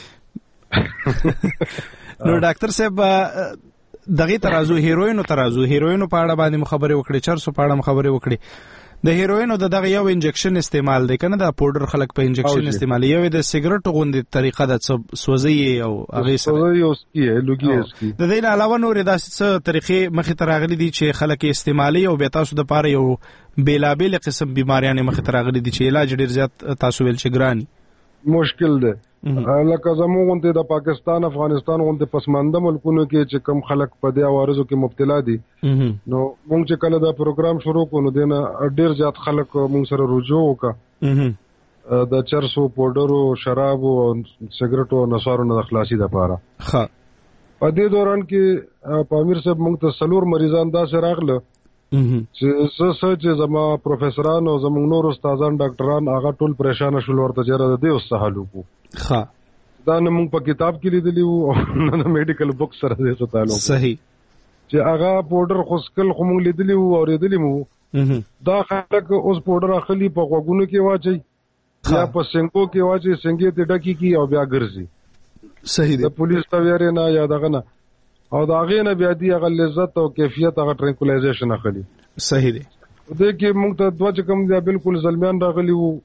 نو ډاکټر صاحب دغه ترازو هیروین او ترازو هیروین په اړه باندې خبرې وکړي چرسو په اړه خبرې وکړي د هیروین او دغه یو انجکشن استعمال دی کنه دا پاوډر خلک په انجکشن استعمال یو د سیګریټ غوندې طریقه د سوزي او هغه سره سوزي او سکي لوګي اسکی د دې علاوه نور داسې طریقې مخې ته راغلي دي چې خلک استعمالي او به تاسو د پاره یو بیلابل قسم بیماریاں مخې ته راغلي دي چې علاج ډیر زیات تاسو ویل چې ګرانی مشکل ده لکه زموږ ته د پاکستان افغانستان غونډه پسمانده ملکونو کې چې کم خلک په دې عوارضو کې مبتلا دي نو موږ چې کله دا پروګرام شروع کړو نو دنه ډیر زیات خلک موږ سره رجوع وکړه د چرسو پاوډرو شرابو او سیګریټو نصارو نه خلاصي د پاره ها په دې دوران کې په امیر صاحب موږ ته سلور مریضان دا سره راغله چې څه چې زما پروفیسورانو زموږ نور استادان ډاکټران هغه ټول پریشان شول ورته جره د دې وسهالو کو ښه دا نه موږ په کتاب کې لیدلی وو او نه میډیکل بوک سره دې ستالو صحیح چې هغه پاوډر خسکل خو موږ لیدلی وو او ریدلی مو دا خلک اوس پاوډر اخلي په غوګونو کې واچي یا په سنگو کې واچي څنګه ته ډکی کی او بیا ګرځي صحیح دی د پولیس ته ویری نه یا دغه نه او دا غي نه بیا دی هغه لذت او کیفیت هغه ټرانکولایزیشن اخلي صحیح دی دې کې موږ ته دوه چې کوم دی بالکل زلمیان راغلي وو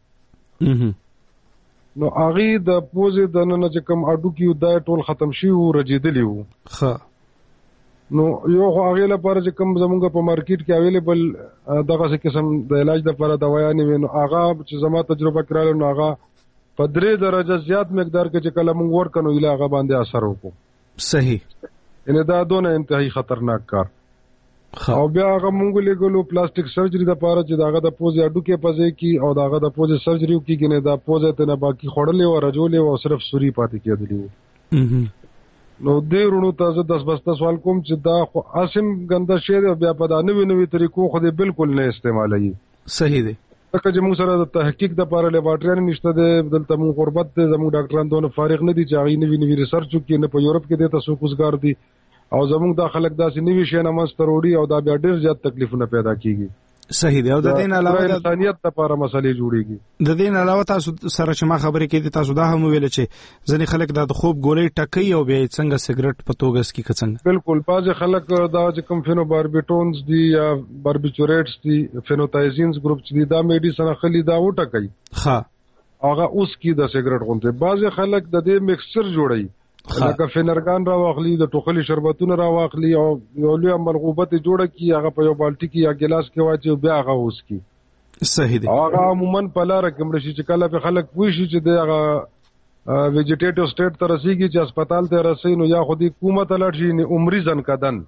نو هغه د پوزې د نن چې کوم اډو کې دا ټول ختم شي او رجیدلی وو ښه نو یو هغه لپاره چې کوم زمونږ په مارکیټ کې اویلیبل دغه څه قسم د علاج لپاره دوايانې وینو هغه چې زما تجربه کړل نو هغه په درې درجه زیات مقدار کې چې کله موږ ورکنو اله هغه باندې اثر وکړو صحیح ان دا دونه انتهایی خطرناک کار او بیا هغه مونږ لګولو پلاستیک سرجری د پاره چې داغه د پوزې اډو کې پځې کی او داغه د پوزې سرجری کې کنه دا پوزې ته نه باقي خړلې او رجولې او صرف سوري پاتې کېدلی نو دې رونو تاسو د بسته سوال کوم چې دا خو اسیم ګنده شی دی بیا په دا نوې نوې طریقو خو دې بالکل نه استعمالوي صحیح دی که چې موږ سره د تحقیق د لپاره لیبارټریان نشته دی، دلته موږ غربت دی، زموږ ډاکټران دونه فارغ نه دي چې هغوی نوي نوي ریسرچ وکړي، نه په یورپ کې دې ته څوک وزګار دي، او زموږ دا خلک داسې نوي شیان منځته راوړي او دا بیا ډېر زیات تکلیفونه پیدا کېږي. صحیح دی. او د دې نه علاوه د انسانیت لپاره مسلې جوړیږي. د دې نه علاوه تاسو سره چې ما خبرې کړې تاسو دا هم ویل چې ځینې خلک د خوب ګولۍ ټکوي او بیا څنګه سیګریټ په توګه سکي که څنګه. بالکل بعضې خلک دا چې کوم فینوباربیټونز دي یا باربیچوریټس دي، فینوتایزینز ګروپ چې دي، دا میډیسن اخلي دا وټکوي، ښه هغه اوس کی د سیګریټ غونډې. بعضې خلک د دې مکسچر جوړوي، لکه فینرګان را واخلي، د ټوخلي شربتونه را واخلي او یو لویه ملغوبت جوړه کړي، هغه په یو بالټي کې یا ګیلاس کې واچي، بیا هغه وڅکي. صحیح دی. هغه عموما په لاره کې مړه شي چې کله په خلک پوه شي چې د هغه ویجیټیټیو سټیټ ته رسېږي چې هسپتال ته رسوي، نو یا خو دې کومه ته لاړ شي، عمري ځنکدن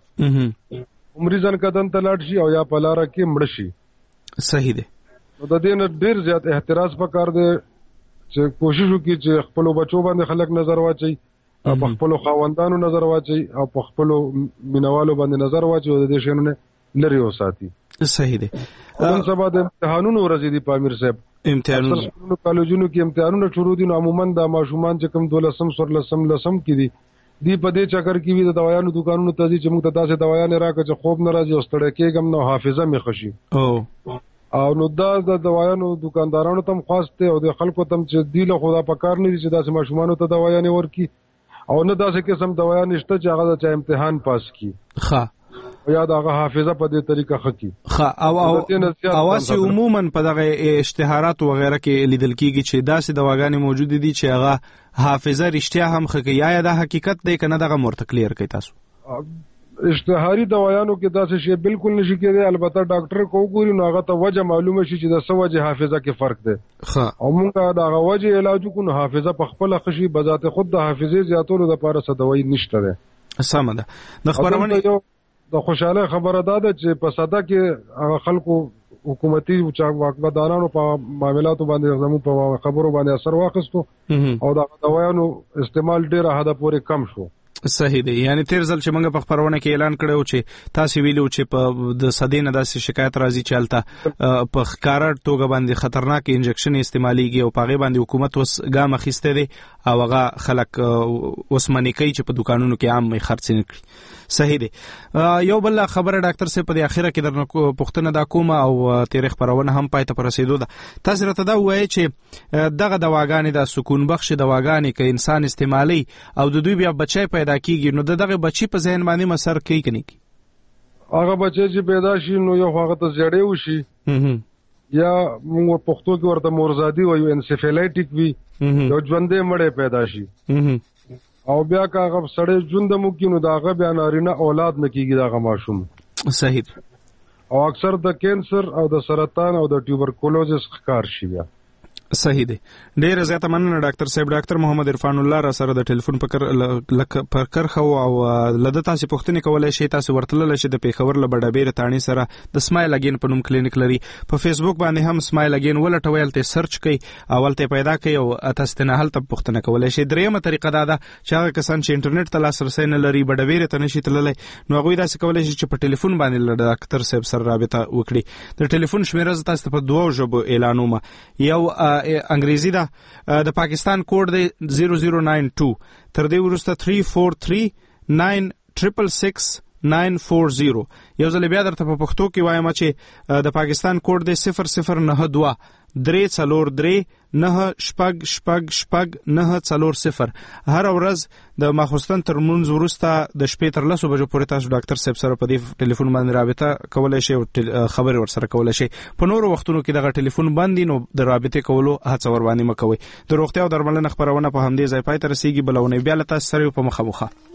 عمري ځنکدن ته لاړ شي او یا په لاره کې مړه شي. صحیح دی. نو د دې نه ډېر زیات احتراز پکار دی چې کوشش وکړي چې خپلو بچو باندې خلک نظر واچي، په خپلو خاوندانو نظر واچي او په خپلو مینوالو باندې نظر واچي او د دې شیانو نه لرې وساتي. صحیح دی. نن سبا د امتحانونو ورځې دي په امیر صاحب، امتحانونو کالجونو کې امتحانونه شروع دي، نو عموما د ماشومان چې کوم دولسم څوارلسم لسم کې دي، دی په دې چکر کې وي د دوايانو دکانونو ته ځي چې موږ ته داسې دوايانې راکړه چې خوب نه راځي او ستړی کېږم، نو حافظه مې ښه شي. او نو دا د دوايانو دکاندارانو ته هم خاص دی او د خلکو ته هم چې دی له خو دا پکار نه دي چې داسې ماشومانو ته دوايانې ورکړي، او نه داسې قسم دوايان نشته چې هغه د چا امتحان پاس کړي، ښه، یا د هغه حافظه په دې طریقه ښه کړي. ښه. او اواسې عموما په دغه اشتهارات وغیره کې لیدل کېږي چې داسې دواګانې موجودې دي چې هغه حافظه رښتیا هم ښه کوي، یا دا حقیقت دی که نه، دغه مورته کلیر کوي تاسو؟ اشتهاري دوايانو کې داسې شی بالکل نشي کېدی، البته ډاکټر کو وګوري نو هغه ته وجه معلومه شي چې د څه وجه حافظه کې فرق دی، ښه، او موږ د هغه وجه علاج وکړو نو حافظه په خپله ښه شي. بذات خود د حافظې زیاتولو دپاره څه دوايي نشته دی. سمه ده. د خپرونې د خوشحاله خبره دا ده چې په سده کې هغه خلکو حکومتي واکمدانانو په معاملاتو باندې زموږ په خبرو باندې اثر واخیستو او د دوايانو استعمال ډېره حده پورې کم شو. صحیح دی. یعنی تیر ځل چې موږ په خبرونه کې اعلان کړو چې تاسو ویلو چې په د صدې نه داسې شکایت راځي چې هلته په ښکاره توګه باندې خطرناک انجکشن استعمالېږي او په هغې باندې حکومت اوس ګام اخیستی دی او هغه خلک اوس منې کوي چې په دوکانونو کې عام خرڅ نه کړي. صحیح دی. یو بل خبره ډاکټر صاحب په دې اخره کې درنه پوښتنه دا کومه او تېرې خپرونه هم پای ته په رسېدو ده، تاسو راته دا ووایئ چې دغه دواګانې د سکون بخش دواګانې که انسان استعمالي او د دوی بیا بچی پیدا کیږي، نو دغه بچی په ذهن باندې مسر کوي کني کی هغه بچی چې پیدا شي نو یو هغه ته زړې وشي، یا موږ پښتو کې ورته مورزادي وایو، انسیفیلایټیک وي، یو ژوندې مړی پیدا شي، او بیا که هغه سړی ژوند مو کې نو د هغه بیا نارینه اولاد نه کېږي د هغه ماشوم. صحیح. او اکثر د کینسر او د سرطان او د ټیوبرکولوزس ښکار شي بیا. صحیح دی. ډیره زیاته مننه ډاکټر صاحب. ډاکټر محمد عرفان الله را سره د ټلیفون پر کرخه او لده تاسو پوښتنه کولای شئ، تاسو ورتلل شئ د پیښور له بډابیر تانی سره د سمایل اگین په نوم کلینیک لري. په فیسبوک باندې هم سمایل اگین ولټوي، ته سرچ کړئ، اولته پیدا کړئ او تاسو نه هلته پوښتنه کولای شئ. دریمه طریقه دا ده چې هغه کسان چې انټرنیټ ته لاسرسي نه لري، بډابیر ته نشي تللی، نو هغوی داسې کولای شي چې په ټلیفون باندې له ډاکټر صاحب سره رابطه وکړي. د ټلیفون شمیره تاسو په دوه ژبو اعلانوم، یو انګریزي ده، د پاکستان کوډ دی زیرو زیرو ناین ټو، تر دې وروسته تھری فور تھری ناین ټریپل سکس ناین فور زیرو. یو ځل بیا درته په پښتو کې وایم چې د پاکستان کوډ دی صفر صفر نه دوه درې څلور درې نه شپږ شپږ شپږ نه څلور صفر. هر ورځ د ماخوستن تر مونځ وروسته د شپې تر لسو بجو پورې تاسو ډاکټر صاحب سره په دې ټلیفون باندې رابطه کولی شئ او خبرې ورسره کولی شئ. په نورو وختونو کې دغه ټلیفون بند نو د رابطې کولو هڅه ور باندې مه کوئ. د روغتیا او درملنې خپرونه په همدې ځای پای ته رسیږي. بله اونۍ بیا له تاسو سره په مخامخ.